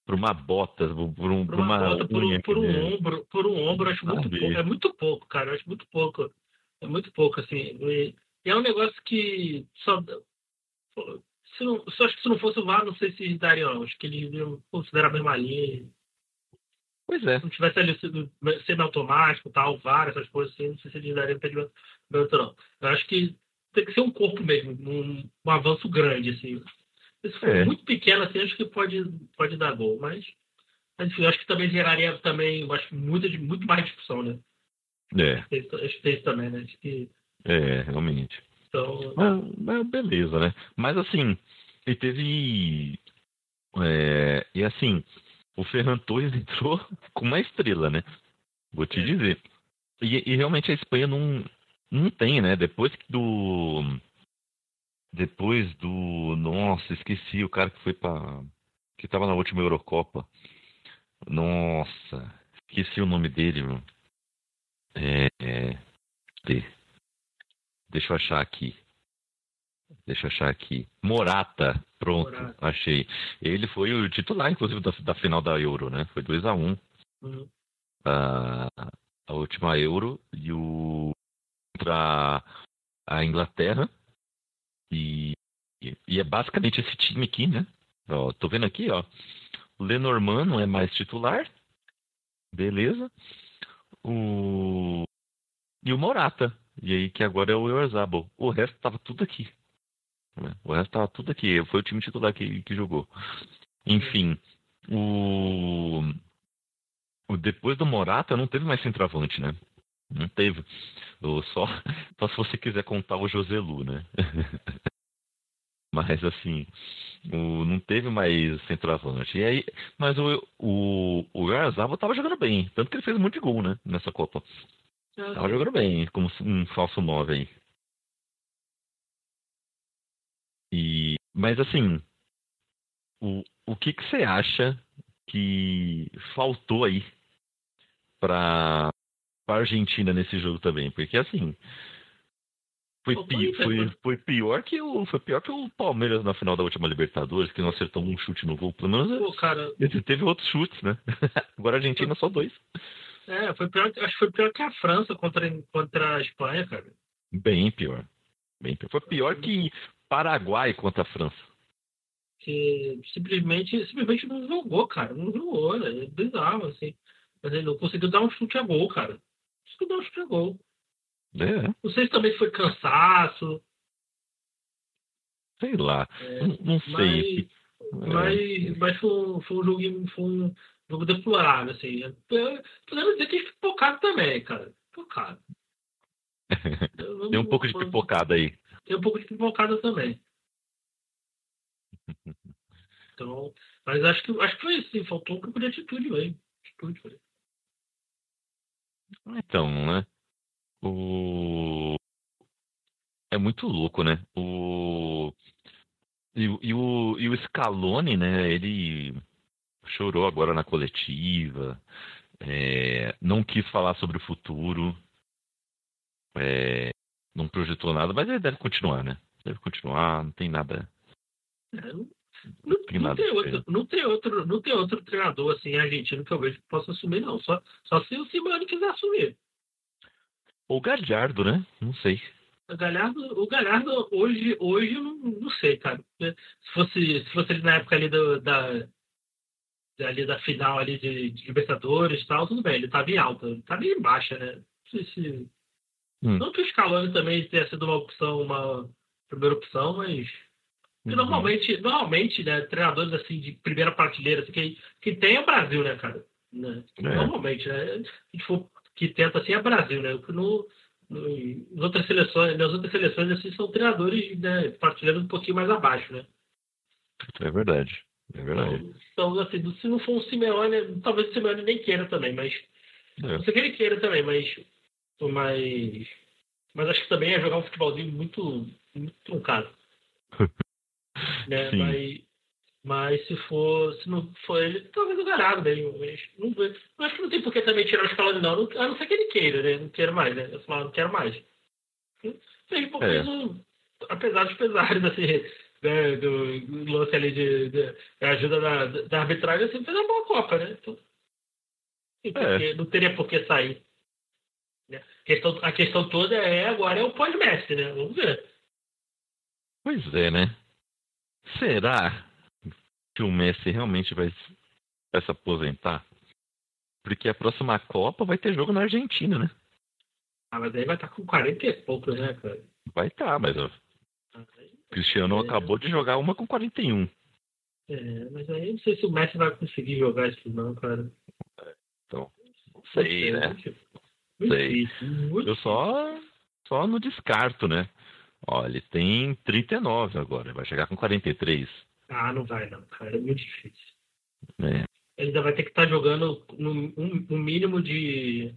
por uma bota, por, um, Por por uma, uma bota, por, unha um, por que um der. ombro, por um ombro, eu acho muito Sabe? pouco. É muito pouco, cara. Eu acho muito pouco. É muito pouco, assim. E, e é um negócio que só. Se não, só acho que se não fosse o V A R, não sei se eles dariam, não. Acho que eles iriam considerar a mesma linha. Pois é. Se não tivesse ali sido semi-automático, tal, V A R, essas coisas assim, não sei se eles dariam impedimento, não. Eu acho que tem que ser um corpo mesmo, um, um avanço grande, assim. Se for É. muito pequeno, assim, acho que pode, pode dar gol, mas, mas enfim, acho que também geraria também, acho que muita, muito mais discussão, né? É, Acho que tem, acho que tem isso também, né? Acho que, é, realmente. então, Mas, mas beleza, né? Mas assim, e teve. É, e assim, o Ferran Torres entrou com uma estrela, né? Vou te É. dizer. E, e realmente a Espanha não, não tem, né? Depois que do. Depois do. Nossa, esqueci o cara que foi pra. Que tava na última Eurocopa. Nossa, esqueci o nome dele, meu. É, é, de- deixa eu achar aqui. Deixa eu achar aqui. Morata, pronto, Morata. achei. Ele foi o titular, inclusive, da, da final da Euro, né? Foi dois a um Uhum. a, a última Euro e o contra a Inglaterra. E, e, e é basicamente esse time aqui, né? Ó, tô vendo aqui, ó. O Lenormand não é mais titular. Beleza. O... E o Morata. E aí que agora é o Oyarzabal. O resto tava tudo aqui. Né? O resto tava tudo aqui. Foi o time titular que, que jogou. Enfim, o... o depois do Morata não teve mais centroavante, né? Não teve. O, só, só se você quiser contar o Joselu, né? Mas assim, o, não teve mais centroavante. E aí, mas o, o, o Oyarzabal tava jogando bem. Tanto que ele fez um monte de gol, né? Nessa Copa. Ah, Tava sim. jogando bem, como um falso nove aí. E, mas assim, o, o que que você acha que faltou aí para a Argentina nesse jogo também? Porque assim, foi, Faltou pi, isso, foi, né? foi pior que o foi pior que o Palmeiras na final da última Libertadores, que não acertou um chute no gol. Pelo menos Pô, cara, ele teve outros chutes, né? Agora a Argentina só dois. é, foi pior, acho que foi pior que a França contra, contra a Espanha, cara. Bem pior. Bem pior. Foi pior que Paraguai contra a França. Que simplesmente, simplesmente não jogou, cara. Não jogou, né? É bizarro, assim. Mas ele não conseguiu dar um chute a gol, cara. Conseguiu dar um chute a gol. É, Não sei se também foi cansaço, sei lá. é, Não, não mas, sei. mas, mas foi, um- foi um jogo, foi um jogo deplorável, assim. É, podemos dizer que é pipocado também, cara. Pipocado. É. Tem um pouco de pipocada aí. Tem um pouco de pipocada também. Então, mas acho que, acho que foi isso, sim. Faltou um pouco de atitude mesmo. Atitude, foi. Então, né? O... É muito louco, né? O... E, o- e, o, e o Scaloni, né? Ele chorou agora na coletiva. É, não quis falar sobre o futuro. É, não projetou nada, mas ele deve continuar, né? Deve continuar, não tem nada. É, não, Não não, tem não nada tem outro, diferente. não tem outro, não tem outro treinador assim argentino que eu vejo que possa assumir, não. Só, só se o Simeone quiser assumir. Ou Galhardo, né? Não sei. O Galhardo, o Galhardo hoje, hoje eu não, não sei, cara. Se fosse, se fosse ele na época ali do, da, da, ali da final ali de, de Libertadores e tal, tudo bem, ele estava em alta, ele estava em baixa, né? Não sei se. Hum. Não que o Scaloni também tenha sido uma opção, uma primeira opção, mas. Porque Uhum. normalmente, normalmente, né, treinadores assim de primeira prateleira, assim, que, que tem é o Brasil, né, cara? Né? É. Normalmente, né? Se for que tenta assim é Brasil, né? No, no, nas outras seleções, nas outras seleções assim são treinadores, né, prateleiras um pouquinho mais abaixo, né? É verdade. É verdade. Então, então, assim, se não for um Simeone, talvez o Simeone nem queira também, mas É. não sei que ele queira também, mas mas mas acho que também é jogar um futebolzinho muito muito truncado. Né? Sim. Mas, mas se for, se não for ele, talvez o Galhardo mesmo. Mas não, eu acho que não tem por que também tirar o Scaloni, não. A não ser que ele queira, né? Não queira mais, né? Eu falo, não quero mais. Fez, É. fez um, apesar dos pesares, assim, né, do, do lance ali de, de, de ajuda da, da arbitragem, assim, fez uma boa Copa, né? Então, e porque, É. não teria por que sair. Né? A, questão, a questão toda é agora é o pós-Messi, né? Vamos ver. Pois é, né? Será que o Messi realmente vai, vai se aposentar? Porque a próxima Copa vai ter jogo na Argentina, né? Ah, mas aí vai estar com quarenta e poucos, né, cara? Vai estar, mas ó, Ah, o Cristiano é, acabou de jogar uma com quarenta e um. É, mas aí eu não sei se o Messi vai conseguir jogar isso não, cara. Então, não sei, né? Muito, muito Sei. difícil, muito Eu só, só não descarto, né? Ó, ele tem trinta e nove agora, vai chegar com quarenta e três. Ah, não vai não, cara. É muito difícil. É. Ele ainda vai ter que estar jogando no um, um mínimo de,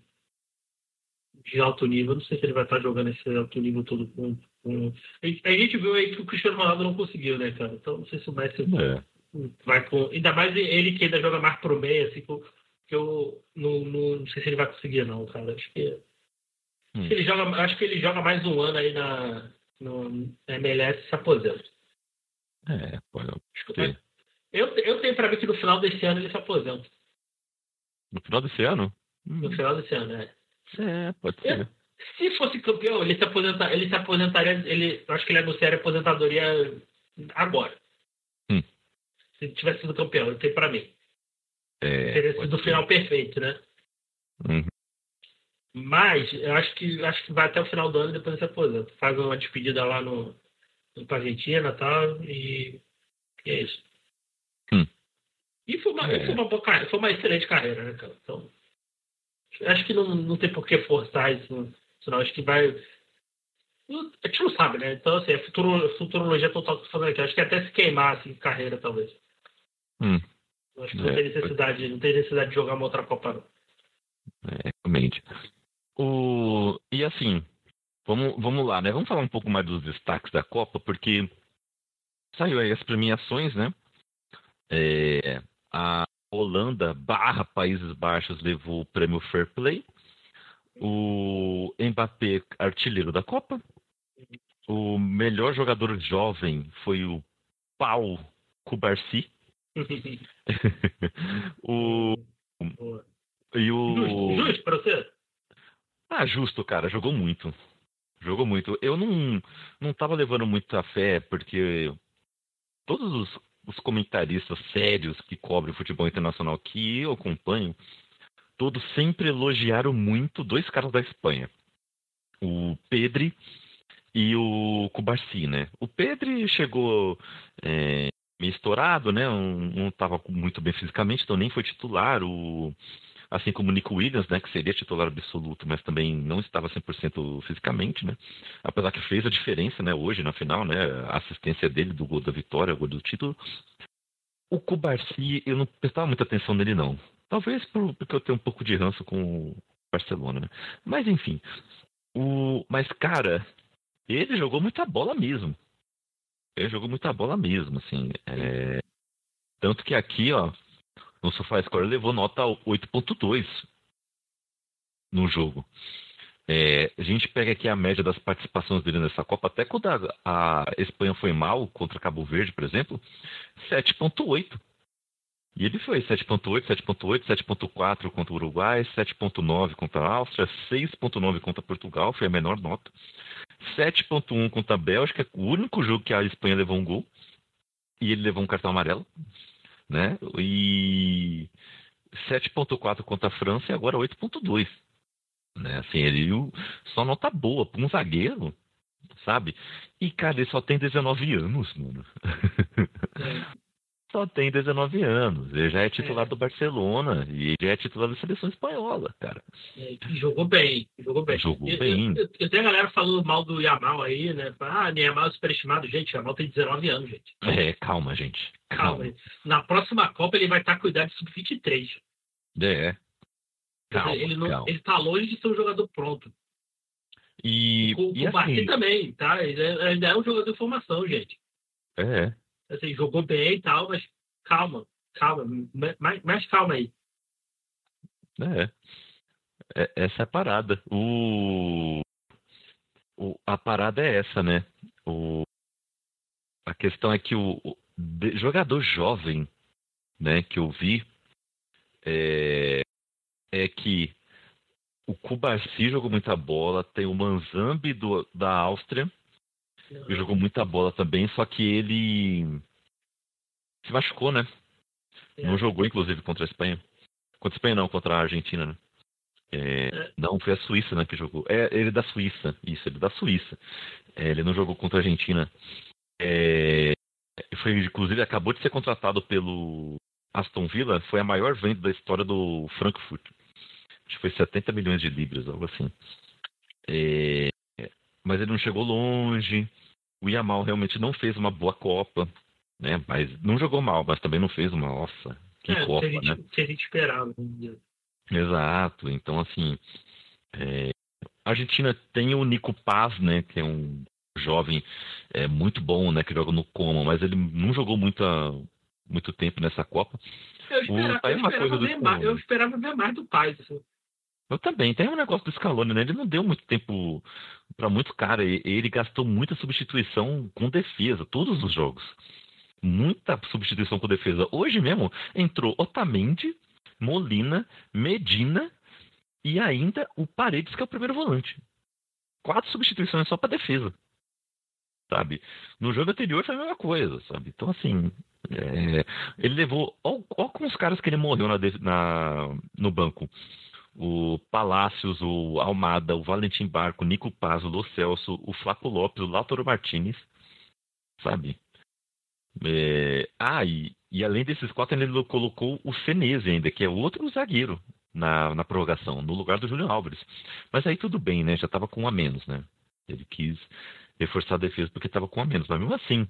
de alto nível. Não sei se ele vai estar jogando esse alto nível todo com, com... A gente viu aí que o Cristiano Ronaldo não conseguiu, né, cara? Então não sei se o Messi É. vai com... Ainda mais ele que ainda joga mais pro meio, assim, que eu não, não, não sei se ele vai conseguir, não, cara. Acho que, Hum. acho que ele joga, acho que ele joga mais um ano aí na, no M L S e se aposenta. É, pode ser. Eu, eu tenho pra mim que no final desse ano ele se aposenta. No final desse ano? No Hum. final desse ano, é. É, pode ser. Eu, se fosse campeão, ele se, aposenta, ele se aposentaria. Ele, eu acho que ele anunciaria a aposentadoria agora. Hum. Se ele tivesse sido campeão, eu tenho pra mim. É, Teria pode sido o ser. final perfeito, né? Uhum. Mas eu acho que, acho que vai até o final do ano e depois ele se aposenta. Faz uma despedida lá no, no pra Argentina e tal. E, e é isso. Hum. E foi uma, É. foi, uma boa, carreira, foi uma excelente carreira, né, cara? Então, acho que não, não tem por que forçar isso, isso não. Acho que vai. A gente não sabe, né? Então, assim, é futuro, futurologia total que eu tô falando aqui. Acho que até se queimar, assim, carreira, talvez. Hum. Acho que não É, tem necessidade, não tem necessidade de jogar uma outra Copa, não. É, realmente. O... E assim, vamos, vamos lá, né? Vamos falar um pouco mais dos destaques da Copa, porque saiu aí as premiações, né? É, a Holanda barra Países Baixos levou o prêmio Fair Play. O Mbappé, artilheiro da Copa. O melhor jogador jovem foi o Pau Cubarsí. o... Boa. E o... Justo, justo pra você? Ah, justo, cara. Jogou muito. Jogou muito. Eu não, não tava levando muita fé, porque todos os, os comentaristas sérios que cobrem o futebol internacional que eu acompanho, todos sempre elogiaram muito dois caras da Espanha. O Pedri e o Cubarsí, né? O Pedri chegou é, meio estourado, né? Não estava muito bem fisicamente, então nem foi titular. O... Assim como o Nico Williams, né, que seria titular absoluto, mas também não estava cem por cento fisicamente, né? Apesar que fez a diferença, né, hoje na final, né, a assistência dele do gol da vitória, o gol do título. O Cubarsí, eu não prestava muita atenção nele, não. Talvez por, porque eu tenho um pouco de ranço com o Barcelona, né? Mas enfim. O... Mas, cara, ele jogou muita bola mesmo. Ele jogou muita bola mesmo, assim. É... Tanto que aqui, ó, no SofaScore levou nota oito ponto dois no jogo. É, a gente pega aqui a média das participações dele nessa Copa, até quando a, a Espanha foi mal contra Cabo Verde, por exemplo, sete ponto oito. E ele foi sete ponto oito, sete ponto oito, sete ponto quatro contra o Uruguai, sete ponto nove contra a Áustria, seis ponto nove contra Portugal, foi a menor nota. sete ponto um contra a Bélgica, o único jogo que a Espanha levou um gol. E ele levou um cartão amarelo. Né? E sete ponto quatro contra a França e agora oito ponto dois. Né? Assim, ele só nota boa para um zagueiro, sabe? E, cara, ele só tem dezenove anos, mano. É. Só tem dezenove anos. Ele já é titular É. do Barcelona e ele já é titular da seleção espanhola, cara. É, jogou bem, jogou bem. Jogou eu, bem. Eu, eu, eu tenho a galera falando mal do Yamal aí, né? Ah, Yamal é superestimado. Gente, Yamal tem dezenove anos, gente. É, calma, gente. Calma. Calma. Na próxima Copa ele vai estar com idade sub vinte e três. É. Calma, ele, não, calma. ele tá longe de ser um jogador pronto. E, O, e o Barsi assim, também, tá? Ele é- ainda é um jogador de formação, gente. é. Assim, jogou bem e tal, mas calma, calma, mais, mais calma aí. É. É, essa é a parada. O, o, a parada é essa, né? O, a questão é que o, o de, jogador jovem, né, que eu vi, é, é que o Kubarsi jogou muita bola, tem o Manzambi do, da Áustria, uhum. que jogou muita bola também, só que ele se machucou, né? É. Não jogou, inclusive, contra a Espanha. Contra a Espanha não, contra a Argentina, né? É, é. Não, foi a Suíça, né, que jogou. É, ele é da Suíça, isso, ele é da Suíça. É, ele não jogou contra a Argentina. É, foi, inclusive, acabou de ser contratado pelo Aston Villa, foi a maior venda da história do Frankfurt. Acho que foi setenta milhões de libras, algo assim. É, mas ele não chegou longe. O Yamal realmente não fez uma boa Copa, né? Mas não jogou mal, mas também não fez uma nossa. Que é, Copa, que a gente, né? Que a gente esperava. Exato. Então, assim, é, a Argentina tem o Nico Paz, né? Que é um jovem é, muito bom, né? Que joga no Como, mas ele não jogou muita, muito tempo nessa Copa. Eu esperava, o, eu, esperava ver mais, eu esperava ver mais do Paz, assim. Eu também. Tem um negócio do Scaloni, né? Ele não deu muito tempo para muito cara. Ele gastou muita substituição com defesa, todos os jogos. Muita substituição com defesa. Hoje mesmo entrou Otamendi, Molina, Medina e ainda o Paredes, que é o primeiro volante. Quatro substituições só para defesa. Sabe? No jogo anterior foi a mesma coisa, sabe? Então, assim, é... ele levou... Olha com os caras que ele morreu na, na... no banco. O Palácios, o Almada, o Valentim Barco, o Nico Paz, o Lo Celso, o Flaco Lopes, o Lautaro Martinez, sabe? É... Ah, e, e além desses quatro, ele colocou o Senese ainda, que é outro zagueiro na, na prorrogação, no lugar do Júlio Álvares. Mas aí tudo bem, né? Já estava com um a menos, né? Ele quis reforçar a defesa porque estava com um a menos, mas mesmo assim.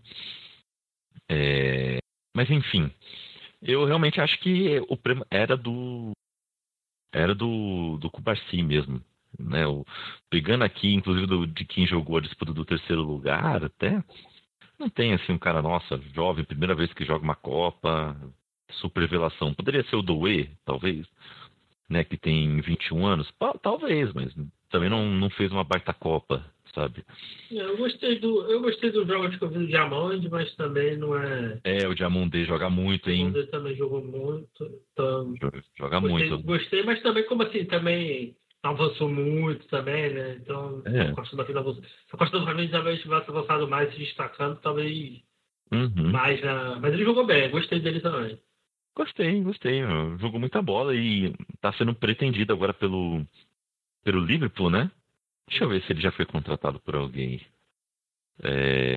É... Mas enfim, eu realmente acho que o prêmio era do Era do, do Kubarsi mesmo, né? O, pegando aqui, inclusive, do, de quem jogou a disputa do terceiro lugar, até não tem assim um cara, nossa, jovem, primeira vez que joga uma Copa, super revelação. Poderia ser o Doué, talvez, né? Que tem vinte e um anos, talvez, mas também não, não fez uma baita Copa, sabe? Eu gostei do, eu gostei dos jogos que eu vi do Diamond, mas também não é. É, o Diamond joga muito, hein? O Diamond também jogou muito. Então, joga gostei, muito. Gostei, mas também, como assim, também avançou muito também, né? Então, é. a Costa do Marfim avançou. Se a Costa do Marfim talvez tivesse avançado mais, se destacando, talvez uhum. mais na. Mas ele jogou bem, gostei dele também. Gostei, gostei. Jogou muita bola e tá sendo pretendido agora pelo, pelo Liverpool, né? Deixa eu ver se ele já foi contratado por alguém. É...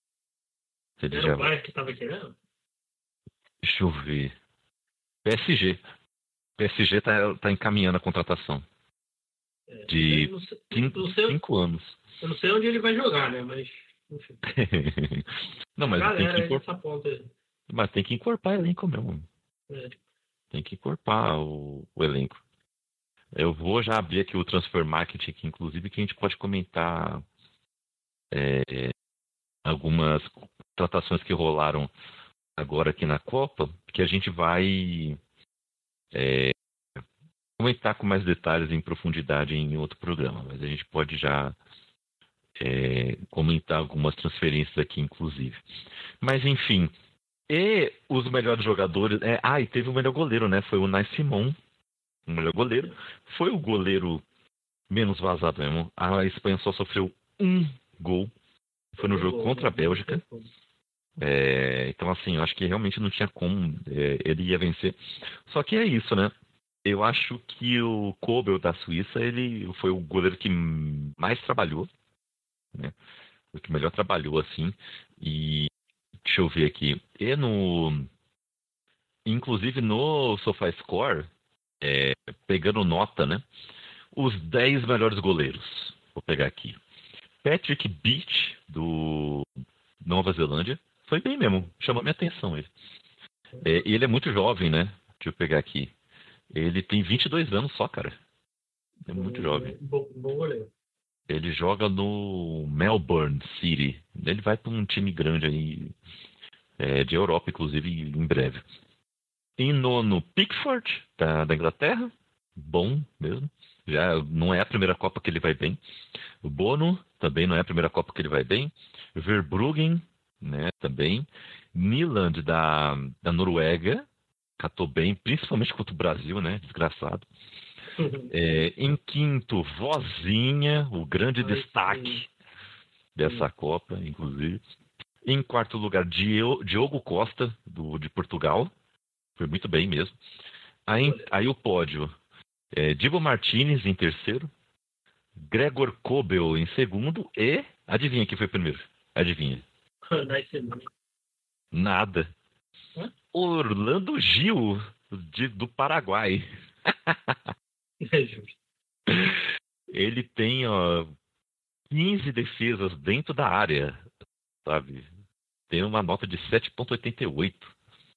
Se ele Era já... o Bayern que estava querendo? Deixa eu ver. P S G. P S G tá, tá encaminhando a contratação. É, de não sei, cinco, não sei, cinco anos. Eu não sei onde ele vai jogar, né? Mas, enfim. não, mas tem que encorpar... essa ponta aí. Mas tem que encorpar o elenco mesmo. É. Tem que encorpar o, o elenco. Eu vou já abrir aqui o Transfer Market, que inclusive que a gente pode comentar é, algumas contratações que rolaram agora aqui na Copa, que a gente vai é, comentar com mais detalhes em profundidade em outro programa, mas a gente pode já é, comentar algumas transferências aqui, inclusive. Mas enfim, e os melhores jogadores... É, ah, e teve o melhor goleiro, né? Foi o Nai Simon. O melhor goleiro. Foi o goleiro menos vazado mesmo. A Espanha só sofreu um gol. Foi no jogo contra a Bélgica. É, então, assim, eu acho que realmente não tinha como. É, ele ia vencer. Só que é isso, né? Eu acho que o Kobel da Suíça, ele foi o goleiro que mais trabalhou. Né? O que melhor trabalhou, assim. E deixa eu ver aqui. E no... Inclusive no SofaScore... É, pegando nota, né? Os dez melhores goleiros. Vou pegar aqui. Patrick Beach, do Nova Zelândia. Foi bem mesmo. Chamou minha atenção ele. É, ele é muito jovem, né? Deixa eu pegar aqui. Ele tem vinte e dois anos só, cara. É muito jovem. Bom, bom goleiro. Ele joga no Melbourne City. Ele vai para um time grande aí. É, de Europa, inclusive, em breve. Em nono, Pickford, da, da Inglaterra. Bom mesmo. Já não é a primeira Copa que ele vai bem. O Bono também não é a primeira Copa que ele vai bem. Verbruggen, né, também. Nyland da, da Noruega, catou bem, principalmente contra o Brasil, né, desgraçado. É, em quinto, Vozinha, o grande Ai, destaque sim. dessa Copa, inclusive. Em quarto lugar, Dio- Diogo Costa, do, de Portugal. Foi muito bem mesmo. Aí, aí o pódio, é, Divo Martinez em terceiro, Gregor Kobel em segundo e... Adivinha quem foi primeiro? Adivinha. Nice, mano. Nada. Hã? Orlando Gil, de- do Paraguai. É justo. Ele tem, ó, quinze defesas dentro da área, sabe? Tem uma nota de sete vírgula oitenta e oito.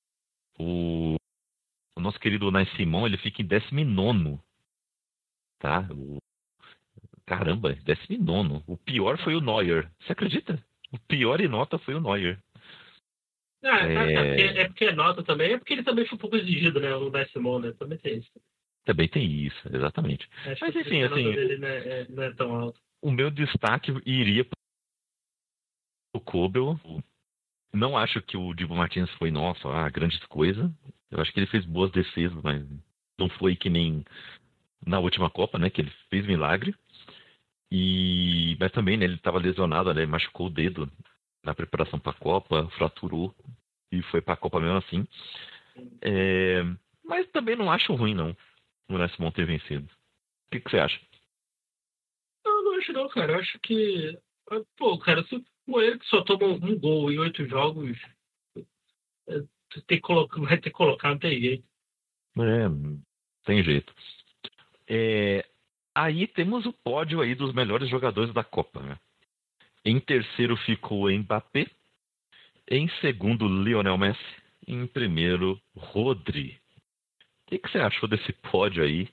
O, o nosso querido Unai Simon, ele fica em décimo nono. Tá? O, caramba, décimo nono. O pior foi o Neuer. Você acredita? O pior em nota foi o Neuer. Ah, é... É. É, porque, é porque é nota também, é porque ele também foi um pouco exigido, né? O Simon, né? Também tem isso. Também tem isso, exatamente. Acho Mas que enfim, a nota assim, dele não é, é- não é tão alta. o meu destaque iria para o Kobel. Não acho que o Divo Martins foi, nossa, a grande coisa. Eu acho que ele fez boas defesas, mas não foi que nem na última Copa, né? Que ele fez milagre. E mas também, né? Ele estava lesionado, né? Machucou o dedo na preparação para a Copa, fraturou e foi para a Copa mesmo assim. É, mas também não acho ruim, não, o Nascimento ter vencido. O que, que você acha? Não, não acho não, cara. Eu acho que. Pô, cara, se o ele que só toma um gol em oito jogos, é, tu tem que colocar, vai ter que colocar, não tem jeito. É, tem jeito. É, aí temos o pódio aí dos melhores jogadores da Copa, né? Em terceiro ficou Mbappé. Em segundo, Lionel Messi. Em primeiro, Rodri. O que, que você achou desse pódio aí?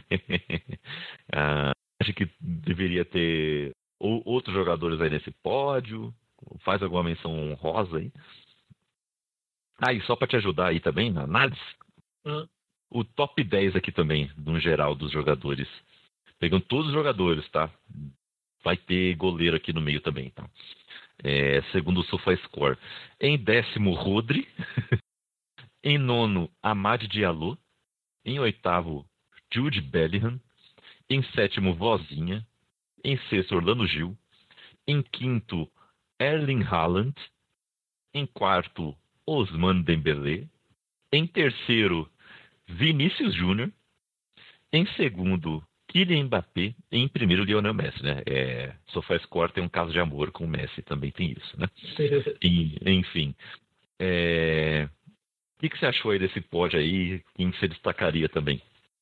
ah, acho que deveria ter ou, outros jogadores aí nesse pódio? Faz alguma menção honrosa aí? Ah, e só para te ajudar aí também na análise, Hã? o top dez aqui também, no geral, dos jogadores. Pegando todos os jogadores, tá? Vai ter goleiro aqui no meio também, tá? É, segundo o SofaScore. Em décimo, Rodri. Em nono, Amad Diallo. Em oitavo, Jude Bellingham. Em sétimo, Vozinha. Em sexto, Orlando Gil. Em quinto, Erling Haaland. Em quarto, Ousmane Dembélé. Em terceiro, Vinícius Júnior. Em segundo, Kylian Mbappé. E em primeiro, Lionel Messi, né? É, SofaScore tem um caso de amor com o Messi, também tem isso, né? E, enfim. É... O que, que você achou aí desse pódio aí? Quem você destacaria também?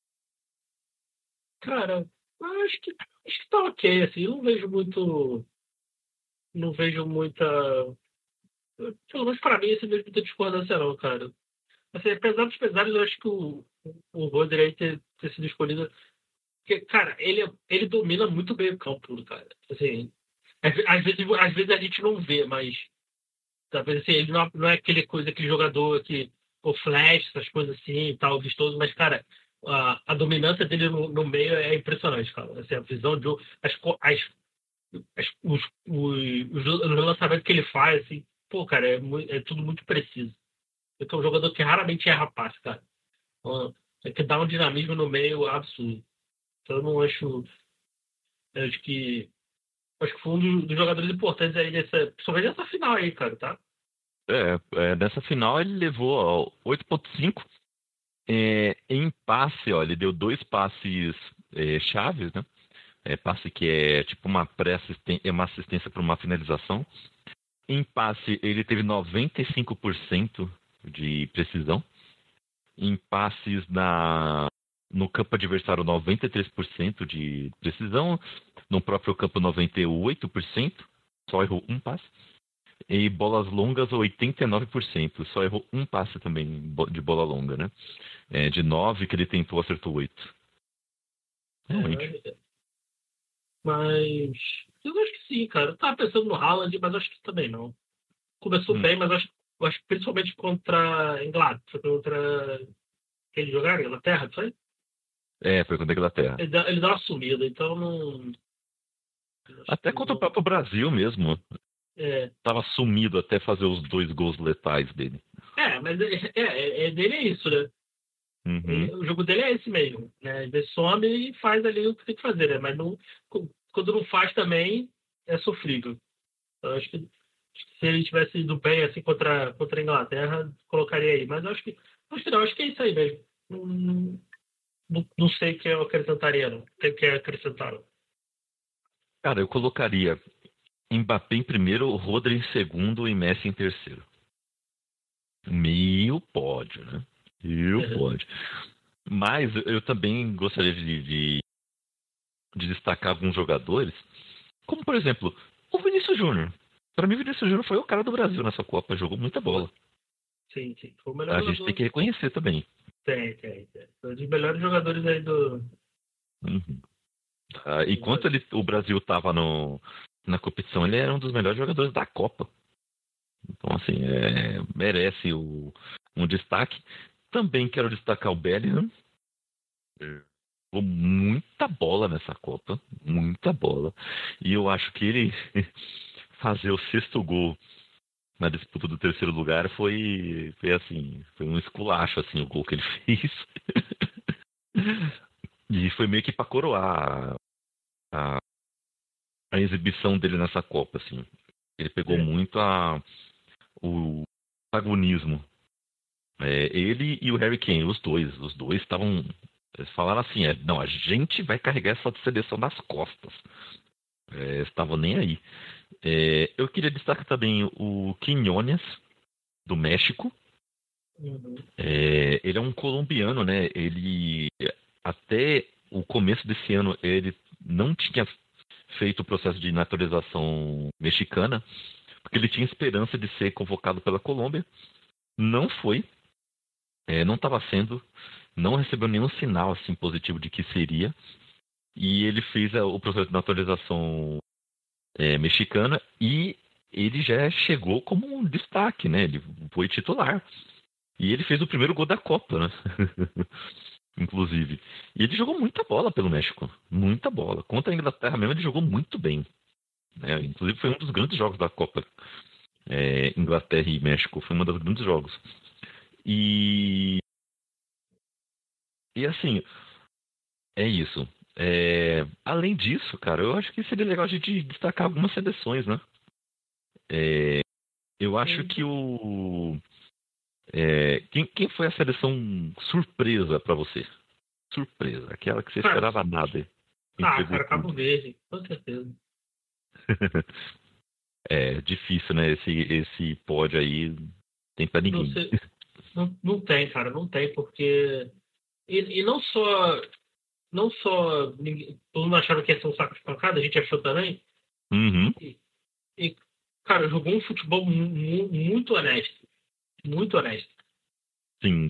Cara, eu acho que acho que tá ok, assim, eu não vejo muito. Não vejo muita. Pelo menos pra mim, esse vejo muita discordância não, cara. Assim, apesar dos pesares, eu acho que o, o Rodri aí ter, ter sido escolhido. Porque, cara, ele, ele domina muito bem o campo, cara. Assim, às, às vezes, às vezes a gente não vê, mas. Talvez assim, ele não, não é aquele coisa, aquele jogador que. O flash, essas coisas assim e tal, vistoso, mas, cara, a, a dominância dele no, no meio é impressionante, cara. Assim, a visão de. As, as, as, os, os, os lançamentos que ele faz, assim, pô, cara, é, muito, é tudo muito preciso. Ele é um jogador que raramente erra passe, cara. É que dá um dinamismo no meio absurdo. Então eu não acho. Eu acho que. Acho que foi um dos, dos jogadores importantes aí nessa. Principalmente nessa final aí, cara, tá? É, é, nessa final ele levou ó, oito ponto cinco. É, em passe, ó, ele deu dois passes é, chaves, né? É, passe que é tipo uma pré-assistência, é uma assistência para uma finalização. Em passe, ele teve noventa e cinco por cento de precisão. Em passes na, no campo adversário, noventa e três por cento de precisão. No próprio campo, noventa e oito por cento. Só errou um passe. E bolas longas, oitenta e nove por cento. Só errou um passe também de bola longa, né? É, de nove que ele tentou, acertou oito. Realmente. É, mas. Eu acho que sim, cara. Eu tava pensando no Haaland, mas acho que também não. Começou Hum. bem, mas acho, acho que principalmente contra a Inglaterra. Contra. Aquele jogar, Inglaterra, não foi? É, foi contra a Inglaterra. Ele dá, ele dá uma sumida, então não. Até contra o próprio Brasil mesmo. É, Tava sumido até fazer os dois gols letais dele. é mas é, é, é dele é isso, né? Uhum. O jogo dele é esse mesmo, né? Ele some e faz ali o que tem que fazer, né? Mas não, quando não faz também é sofrível. Eu acho que se ele tivesse ido bem assim contra, contra a Inglaterra, colocaria aí. Mas eu acho que no final acho que é isso aí mesmo. Não, não, não sei o que eu acrescentaria, não. Tem o que acrescentar. Não. Cara, eu colocaria Mbappé em primeiro, Rodri em segundo e Messi em terceiro. Meio pódio, né? Meio Uhum. pódio. Mas eu também gostaria de, de, de destacar alguns jogadores, como por exemplo, o Vinícius Júnior. Para mim, o Vinícius Júnior foi o cara do Brasil nessa Copa, jogou muita bola. Sim, sim. Foi o melhor A jogador. gente tem que reconhecer também. Tem, tem, tem. Foi um dos melhores jogadores aí do. Uhum. Ah, enquanto ele, o Brasil estava na competição, ele era um dos melhores jogadores da Copa. Então, assim, é, merece o, um destaque. Também quero destacar o Bellingham. Jogou muita bola nessa Copa. Muita bola. E eu acho que ele fazer o sexto gol na disputa do terceiro lugar foi, foi assim, foi um esculacho, assim, o gol que ele fez. E foi meio que para coroar a, a exibição dele nessa Copa, assim. Ele pegou É. muito a, o protagonismo. É, ele e o Harry Kane, os dois, os dois estavam, eles falaram assim, é, não, a gente vai carregar essa seleção nas costas. É, estavam nem aí. É, eu queria destacar também o Quiñones, do México. Uhum. É, ele é um colombiano, né? Ele, até o começo desse ano, ele não tinha feito o processo de naturalização mexicana, porque ele tinha esperança de ser convocado pela Colômbia. Não foi. É, não estava sendo. Não recebeu nenhum sinal assim, positivo de que seria. E ele fez a, o processo de naturalização é, mexicana e ele já chegou como um destaque, né? Ele foi titular. E ele fez o primeiro gol da Copa, né? Inclusive. E ele jogou muita bola pelo México. Muita bola. Contra a Inglaterra mesmo, ele jogou muito bem. Né? Inclusive foi um dos grandes jogos da Copa. É, Inglaterra e México. Foi um dos grandes jogos. E... E assim... É isso. É... Além disso, cara, eu acho que seria legal a gente destacar algumas seleções, né? É... Eu acho Sim. que o... É... Quem, quem foi a seleção surpresa pra você? Surpresa. Aquela que você Cara, esperava nada. Ah, Entregou cara, Cabo tudo. Verde, com certeza. É difícil, né? Esse, esse pódio aí tem pra Não, ninguém. sei, não, não tem, cara, não tem, porque. E, e não só. Não só. Ninguém, todo mundo achava que ia ser um saco de pancada, a gente achou também. Uhum. E, e, cara, jogou um futebol mu, mu, muito honesto. Muito honesto. Sim.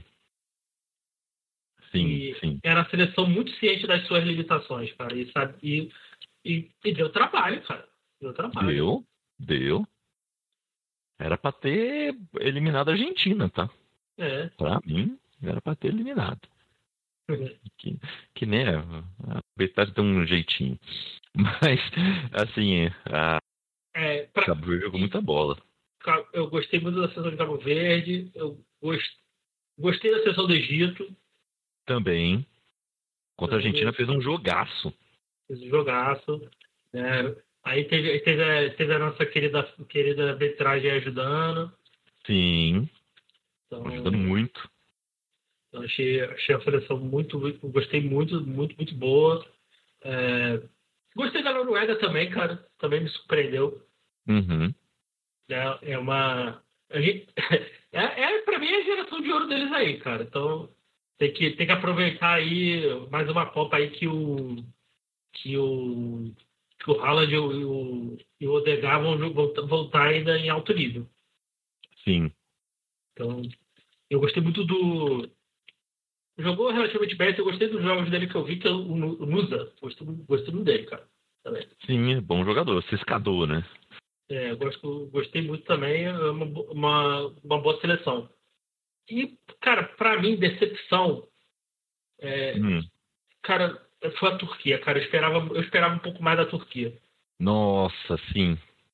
Sim, E sim. era a seleção muito ciente das suas limitações, cara. E, sabe, e, e, e deu trabalho, cara. Deu trabalho. Deu, deu. Era pra ter eliminado a Argentina, tá? É. Pra mim, era pra ter eliminado. Que, que né, a Betade tem um jeitinho. Mas, assim, a É, pra, Cabo Verde jogou muita bola. eu gostei muito da seleção de Cabo Verde. Eu gost, gostei da seleção do Egito. Também. Contra a Também Argentina fez um jogaço. Fez um jogaço. Né? Aí teve, teve, a, teve a nossa querida, querida arbitragem ajudando. Sim, Então, ajudando muito. eu achei, achei a seleção muito, muito, gostei muito, muito, muito boa. É, gostei da Noruega também, cara. Também me surpreendeu. Uhum. É, é uma. A gente, é, é, pra mim, é a geração de ouro deles aí, cara. Então, tem que, tem que aproveitar aí mais uma Copa aí que o. Que o. Que o Haaland e o, e o Odegaard vão voltar, voltar ainda em alto nível. Sim. Então, eu gostei muito do. Jogou relativamente bem, eu gostei dos jogos dele que eu vi, que é o, o Nusa. Gostei, gostei muito dele, cara. Também. Sim, é bom jogador. Ciscador, né? É, gosto, gostei muito também. É uma, uma, uma boa seleção. E, cara, pra mim, decepção. É, Hum. Cara, foi a Turquia, cara. Eu esperava, eu esperava um pouco mais da Turquia. Nossa, sim.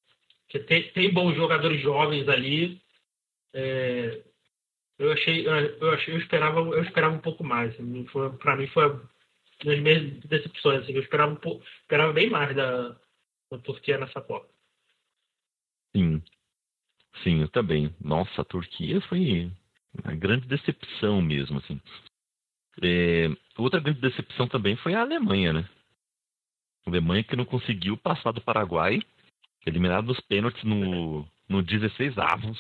que tem, tem bons jogadores jovens ali. É, eu achei, eu achei, eu esperava, eu esperava um pouco mais. Assim, foi, para mim foi das minhas decepções. Assim, eu esperava um pouco, esperava bem mais da, da Turquia nessa Copa. Sim, sim, eu também. Nossa, a Turquia foi uma grande decepção mesmo, assim. É, outra grande decepção também foi a Alemanha, né? A Alemanha que não conseguiu passar do Paraguai, eliminado nos pênaltis no, no dezesseis avos.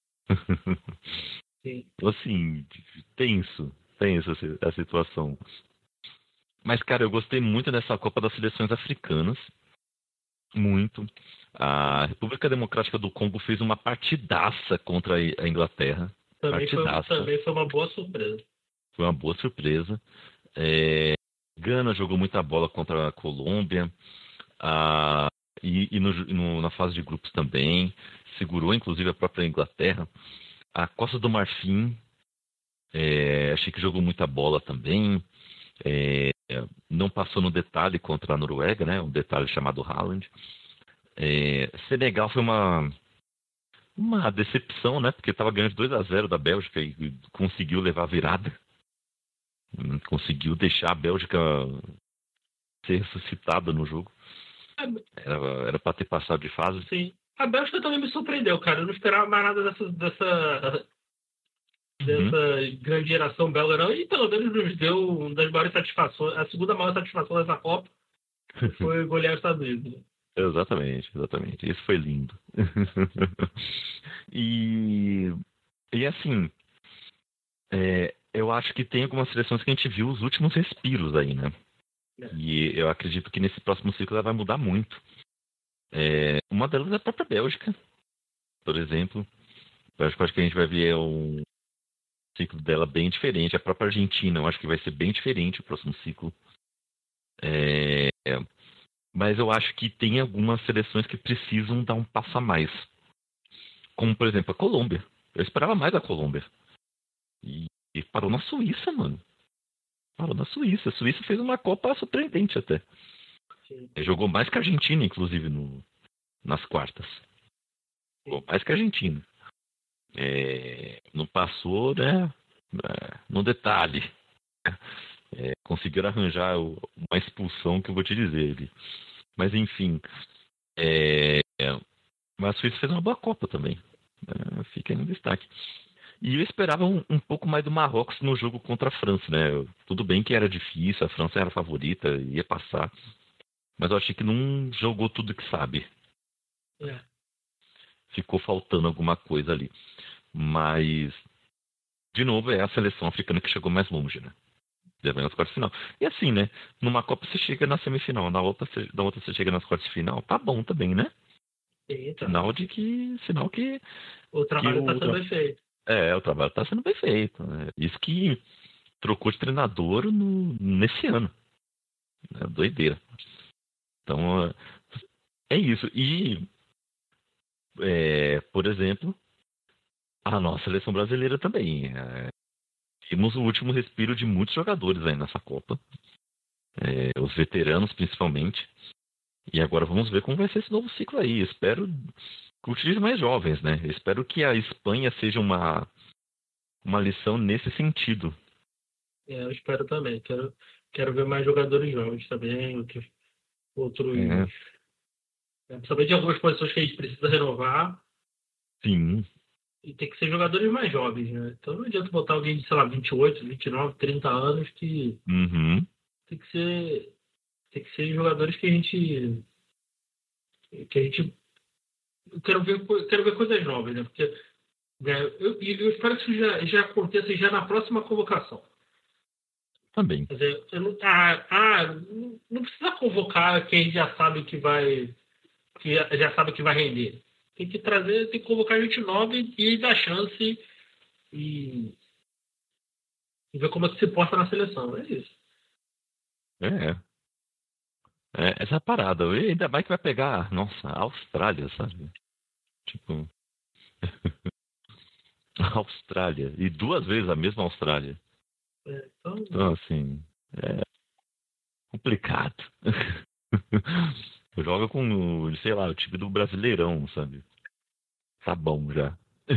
Sim. Assim, tenso, tenso a situação. Mas, cara, eu gostei muito dessa Copa das Seleções Africanas. Muito. A República Democrática do Congo fez uma partidaça contra a Inglaterra. Também foi, Partidaça. também foi uma boa surpresa. Foi uma boa surpresa. É, Gana jogou muita bola contra a Colômbia. A, e e no, no, na fase de grupos também. Segurou, inclusive, a própria Inglaterra. A Costa do Marfim, é, achei que jogou muita bola também. É, não passou no detalhe contra a Noruega, né? Um detalhe chamado Haaland. É, Senegal foi uma, uma decepção, né? Porque estava ganhando dois a zero da Bélgica e conseguiu levar a virada. Conseguiu deixar a Bélgica ser ressuscitada no jogo. Era para ter passado de fase. Sim. A Bélgica também me surpreendeu, cara. Eu não esperava mais nada dessa, dessa, dessa uhum. grande geração belga, não. E pelo menos nos deu uma das maiores satisfações. A segunda maior satisfação dessa Copa foi golear os Estados Unidos. Exatamente, exatamente. Isso foi lindo. e, e assim, é, eu acho que tem algumas seleções que a gente viu os últimos respiros aí, né? É. E eu acredito que nesse próximo ciclo ela vai mudar muito. É, uma delas é a própria Bélgica, por exemplo. Eu acho que a gente vai ver um ciclo dela bem diferente. A própria Argentina, eu acho que vai ser bem diferente o próximo ciclo. É, mas eu acho que tem algumas seleções que precisam dar um passo a mais. Como, por exemplo, a Colômbia. Eu esperava mais a Colômbia. E, e parou na Suíça, mano. Parou na Suíça. A Suíça fez uma Copa surpreendente até. Sim. Jogou mais que a Argentina, inclusive, no, nas quartas. Jogou mais que a Argentina. É, não passou, né? É, no detalhe. É, conseguiram arranjar uma expulsão que eu vou te dizer. Ali. Mas, enfim. É, mas a Suíça fez uma boa Copa também. É, fica aí no destaque. E eu esperava um, um pouco mais do Marrocos no jogo contra a França, né? Tudo bem que era difícil, a França era a favorita, ia passar. Mas eu achei que não jogou tudo que sabe. É. Ficou faltando alguma coisa ali. Mas, de novo, é a seleção africana que chegou mais longe, né? Levando as quartas de final. E assim, né? Numa Copa você chega na semifinal, na outra, você, na outra você chega nas quartas de final. Tá bom também, né? Sim, tá. Sinal de que. Sinal que. O trabalho que tá sendo bem feito. É, o trabalho tá sendo bem feito. Né? Isso que trocou de treinador no, nesse ano. É doideira. Então, é isso. E, é, por exemplo, a nossa seleção brasileira também. É, temos o último respiro de muitos jogadores aí nessa Copa. É, os veteranos, principalmente. E agora vamos ver como vai ser esse novo ciclo aí. Espero que utilize mais jovens, né? Espero que a Espanha seja uma, uma lição nesse sentido. É, eu espero também. Quero, quero ver mais jogadores jovens também. Outros, outros é. É, principalmente algumas posições que a gente precisa renovar. Sim. E tem que ser jogadores mais jovens, né? Então não adianta botar alguém de, sei lá, vinte e oito, vinte e nove, trinta anos que uhum. tem que ser tem que ser jogadores que a gente que a gente eu quero ver quero ver coisas novas, né? Porque né, eu, eu espero que isso já, já aconteça já na próxima convocação. Também. Quer dizer, eu não, ah, ah, não precisa convocar quem já sabe que vai que já sabe que vai render. Tem que trazer, tem que convocar gente nova e, e dar chance e, e ver como é que se porta na seleção. É isso. É. É essa parada. E ainda mais que vai pegar, nossa, a Austrália, sabe? Tipo. A Austrália. E duas vezes a mesma Austrália. É, então... então, assim. É complicado. Joga com, sei lá, o time do Brasileirão, sabe? Tá bom já.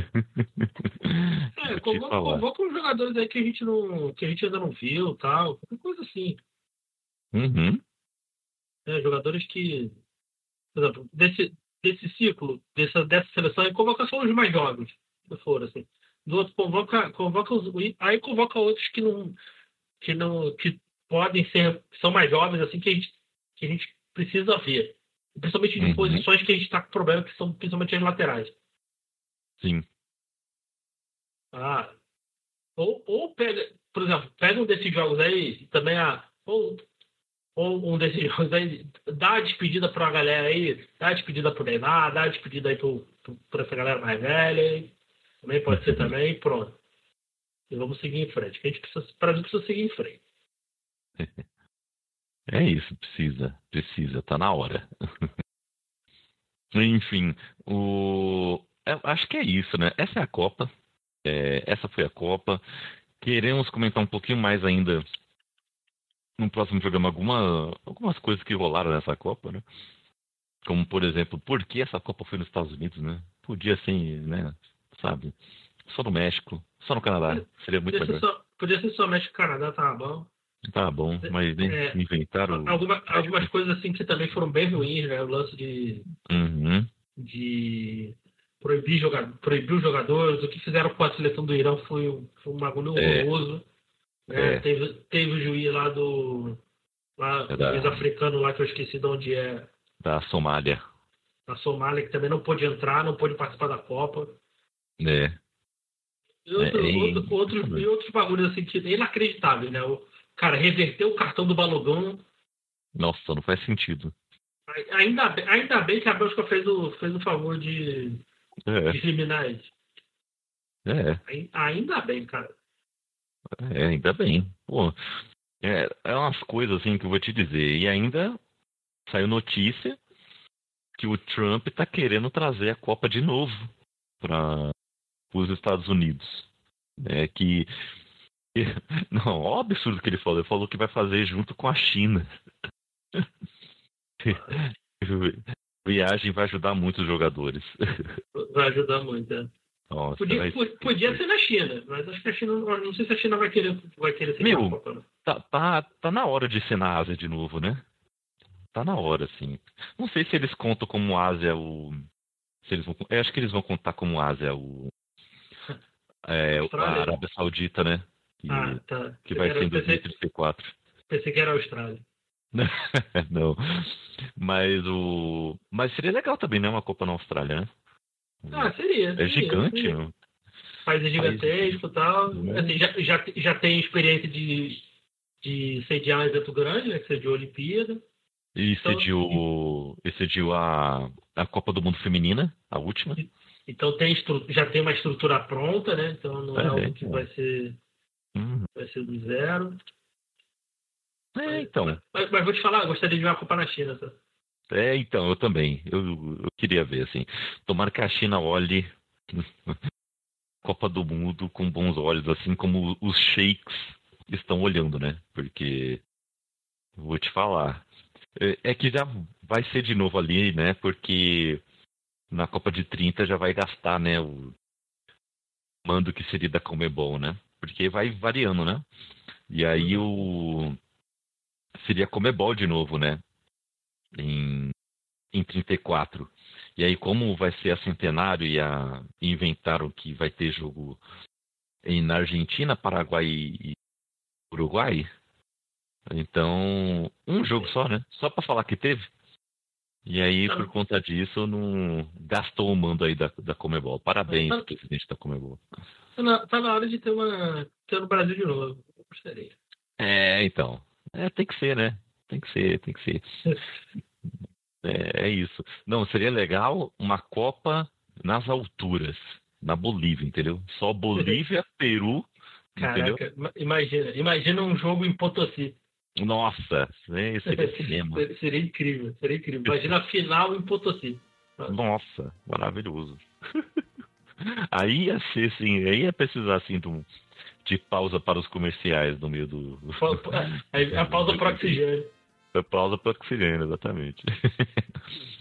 É, convoca, convoca uns jogadores aí que a gente não. Que a gente ainda não viu, tal, qualquer coisa assim. Uhum. É, jogadores que. Por exemplo, desse, desse ciclo, dessa, dessa seleção, aí convoca só os mais jovens, se for assim. Do outro, convoca, convoca os, aí convoca outros que não. Que não. Que podem ser. São mais jovens, assim, que a gente, que a gente precisa ver. Principalmente de Uhum. posições que a gente está com problema, que são principalmente as laterais. Sim. Ah. Ou, ou pega, por exemplo, pega um desses jogos aí, também a. Ou, ou um desses jogos aí, dá a despedida pra galera aí, dá a despedida pro Neymar, dá a despedida aí pro, pro, pra essa galera mais velha aí. Também pode ser também, pronto. E vamos seguir em frente. Que a gente precisa, pra mim, precisa seguir em frente. É isso, precisa, precisa, tá na hora. Enfim, o... eu acho que é isso, né? Essa é a Copa. É, essa foi a Copa. Queremos comentar um pouquinho mais ainda no próximo programa alguma, algumas coisas que rolaram nessa Copa, né? Como, por exemplo, por que essa Copa foi nos Estados Unidos, né? Podia ser, né? Sabe? Só no México, só no Canadá. Seria muito podia, melhor. ser só, podia ser só México e Canadá, tava bom. Tá bom, mas né, É, inventaram... Alguma, algumas coisas assim que também foram bem ruins, né? O lance de... Uhum. de proibir, jogador, proibir os jogadores. O que fizeram com a seleção do Irã foi, um- foi um bagulho É. horroroso. né? É. Teve, teve o juiz lá do. Lá, É o da- juiz africano lá, que eu esqueci de onde é. Da Somália. Na Somália, que também não pôde entrar, não pôde participar da Copa. É. E, outro, É, e- outro- outros, e outros bagulhos assim que é inacreditável, né? O cara reverteu o cartão do Balogão. Nossa, não faz sentido. Ainda, bem- ainda bem que a Bélgica fez o, fez o favor de, É, de eliminar eles. é, Ai- Ainda bem, cara. é, ainda bem. Pô, é, é umas coisas assim que eu vou te dizer. E ainda saiu notícia que o Trump tá querendo trazer a Copa de novo para os Estados Unidos. É que. Não, ó o absurdo que ele falou. Ele falou que vai fazer junto com a China. Viagem vai ajudar muito os jogadores. Vai ajudar muito, né? Nossa, Podia, vai- po- podia ser na China, mas acho que a China. Não não sei se a China vai querer, vai querer ser Meu, na Copa, né? Tá, tá, tá na hora de ser na Ásia de novo, né? Tá na hora, sim. Não sei se eles contam como Ásia o. Se eles vão, eu acho que eles vão contar como Ásia o. É, a Austrália? Arábia Saudita, né? Que, Ah, tá. que vai Era- ser em pensei, dois mil e trinta e quatro. pensei que era a Austrália. Não. Mas o. Mas seria legal também, né? Uma Copa na Austrália, né? Ah, seria. É seria, gigante, seria. né? País gigantesco e tal. Uhum. Assim, já, já, já tem experiência de, de sediar um evento grande, né? Que sediou a Olimpíada. E Então- cediu, e cediu a, a Copa do Mundo Feminina, a última. Então tem estru- já tem uma estrutura pronta, né? Então não é, É, algo que é. vai ser, Hum. vai ser do zero. É, então. Mas, mas vou te falar, eu gostaria de ver uma Copa na China. Tá? É, então, eu também. Eu, eu queria ver, assim. Tomara que a China olhe Copa do Mundo com bons olhos, assim como os sheiks estão olhando, né? Porque, vou te falar, é, é que já vai ser de novo ali, né? Porque na Copa de trinta já vai gastar, né? O mando que seria da Conmebol, né? Porque vai variando, né? E aí o... Seria Conmebol de novo, né? Em, em trinta e quatro. E aí, como vai ser a centenário e a, inventaram que vai ter jogo em, na Argentina, Paraguai e Uruguai, então, um jogo só, né? Só para falar que teve. E aí, por conta disso, não gastou o mando aí da, da Conmebol. Parabéns, presidente da Conmebol. Tá na, tá na hora de ter uma ter no Brasil de novo. Eu gostaria. É, então. É, tem que ser, né? Tem que ser, tem que ser. É, é isso. Não, seria legal uma Copa nas alturas, na Bolívia, entendeu? Só Bolívia, Peru, entendeu? Caraca, ima- imagina, imagina um jogo em Potosí. Nossa, é, seria cinema. Seria, seria incrível, seria incrível. Imagina a final em Potosí. Nossa, maravilhoso. Aí ia ser, sim, aí ia precisar, assim, de, um, de pausa para os comerciais no meio do... A, a pausa para oxigênio. Pausa para oxigênio, exatamente.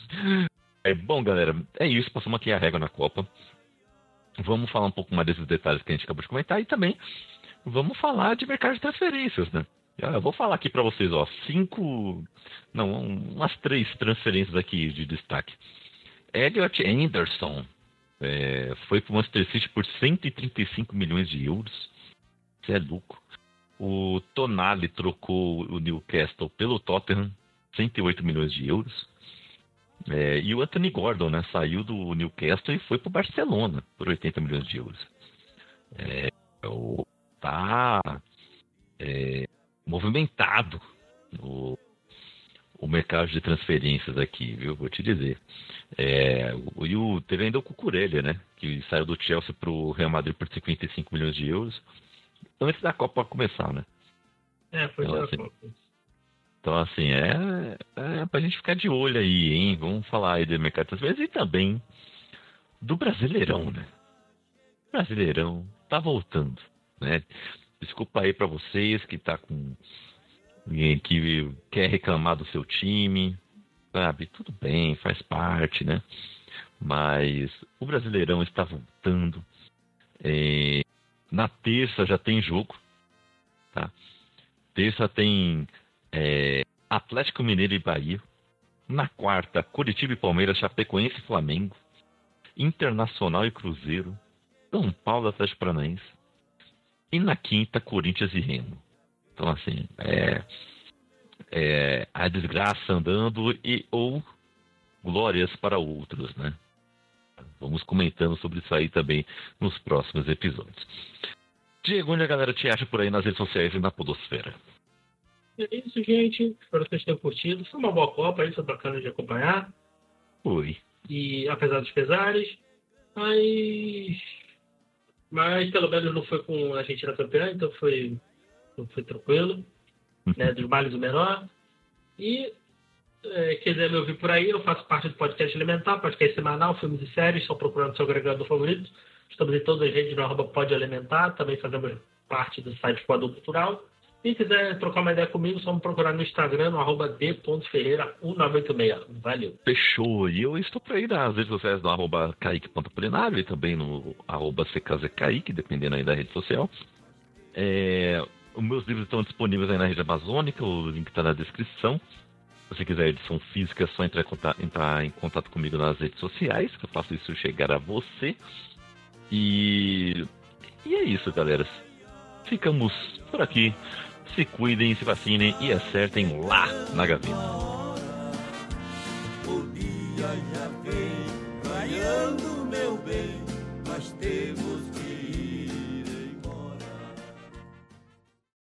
É bom, galera, é isso, passamos aqui a régua na Copa. Vamos falar um pouco mais desses detalhes que a gente acabou de comentar e também vamos falar de mercado de transferências, né? Eu vou falar aqui para vocês, ó, cinco, não, umas três transferências aqui de destaque. Elliot Anderson é, foi para o Manchester City por cento e trinta e cinco milhões de euros. Isso é lucro. O Tonali trocou o Newcastle pelo Tottenham, cento e oito milhões de euros. É, e o Anthony Gordon, né, saiu do Newcastle e foi para o Barcelona por oitenta milhões de euros. É, o, tá é, movimentado o, o mercado de transferências aqui, viu? Vou te dizer. É, o, e o, teve ainda o Cucurella, né, que saiu do Chelsea para o Real Madrid por cinquenta e cinco milhões de euros. Então, antes da Copa começar, né? É, foi então, da assim, Copa. Então, assim, é, é pra gente ficar de olho aí, hein? Vamos falar aí do mercado de transferências e também do Brasileirão, né? O Brasileirão tá voltando, né? Desculpa aí pra vocês que tá com... que quer reclamar do seu time, sabe? Tudo bem, faz parte, né? Mas o Brasileirão está voltando. É, na terça já tem jogo, tá? Terça tem... É, Atlético Mineiro e Bahia. Na quarta, Curitiba e Palmeiras, Chapecoense e Flamengo, Internacional e Cruzeiro, São Paulo e Atlético Paranaense. E na quinta, Corinthians e Remo. Então, assim, é, é a desgraça andando e ou glórias para outros, né? Vamos comentando sobre isso aí também nos próximos episódios. Diego, onde a galera te acha por aí nas redes sociais e na podosfera? É isso, gente. Espero que vocês tenham curtido. Foi uma boa Copa aí, foi bacana de acompanhar. Foi. E apesar dos pesares, mas. Mas pelo menos não foi com a Argentina campeã, então foi, foi tranquilo. Né, dos males o menor. E é, quiser me ouvir por aí, eu faço parte do podcast Elementar, podcast semanal, filmes e séries, só procurando seu agregador favorito. Estamos em todas as redes no arroba Pode Elementar, também fazemos parte do site Quadro Cultural. Se quiser trocar uma ideia comigo, só me procurar no Instagram, no arroba d ponto ferreira um nove oito seis. Valeu. Fechou. E eu estou por aí nas redes sociais do arroba Kaique ponto Apolinário e também no arroba C K Z Kaique, dependendo aí da rede social. É, os meus livros estão disponíveis aí na rede amazônica, o link está na descrição. Se você quiser edição física, é só entrar em, contato, entrar em contato comigo nas redes sociais, que eu faço isso chegar a você. E, e é isso, galera. Ficamos por aqui. Se cuidem, se vacinem e acertem lá na gaveta. O dia já vem raiando, meu bem, nós temos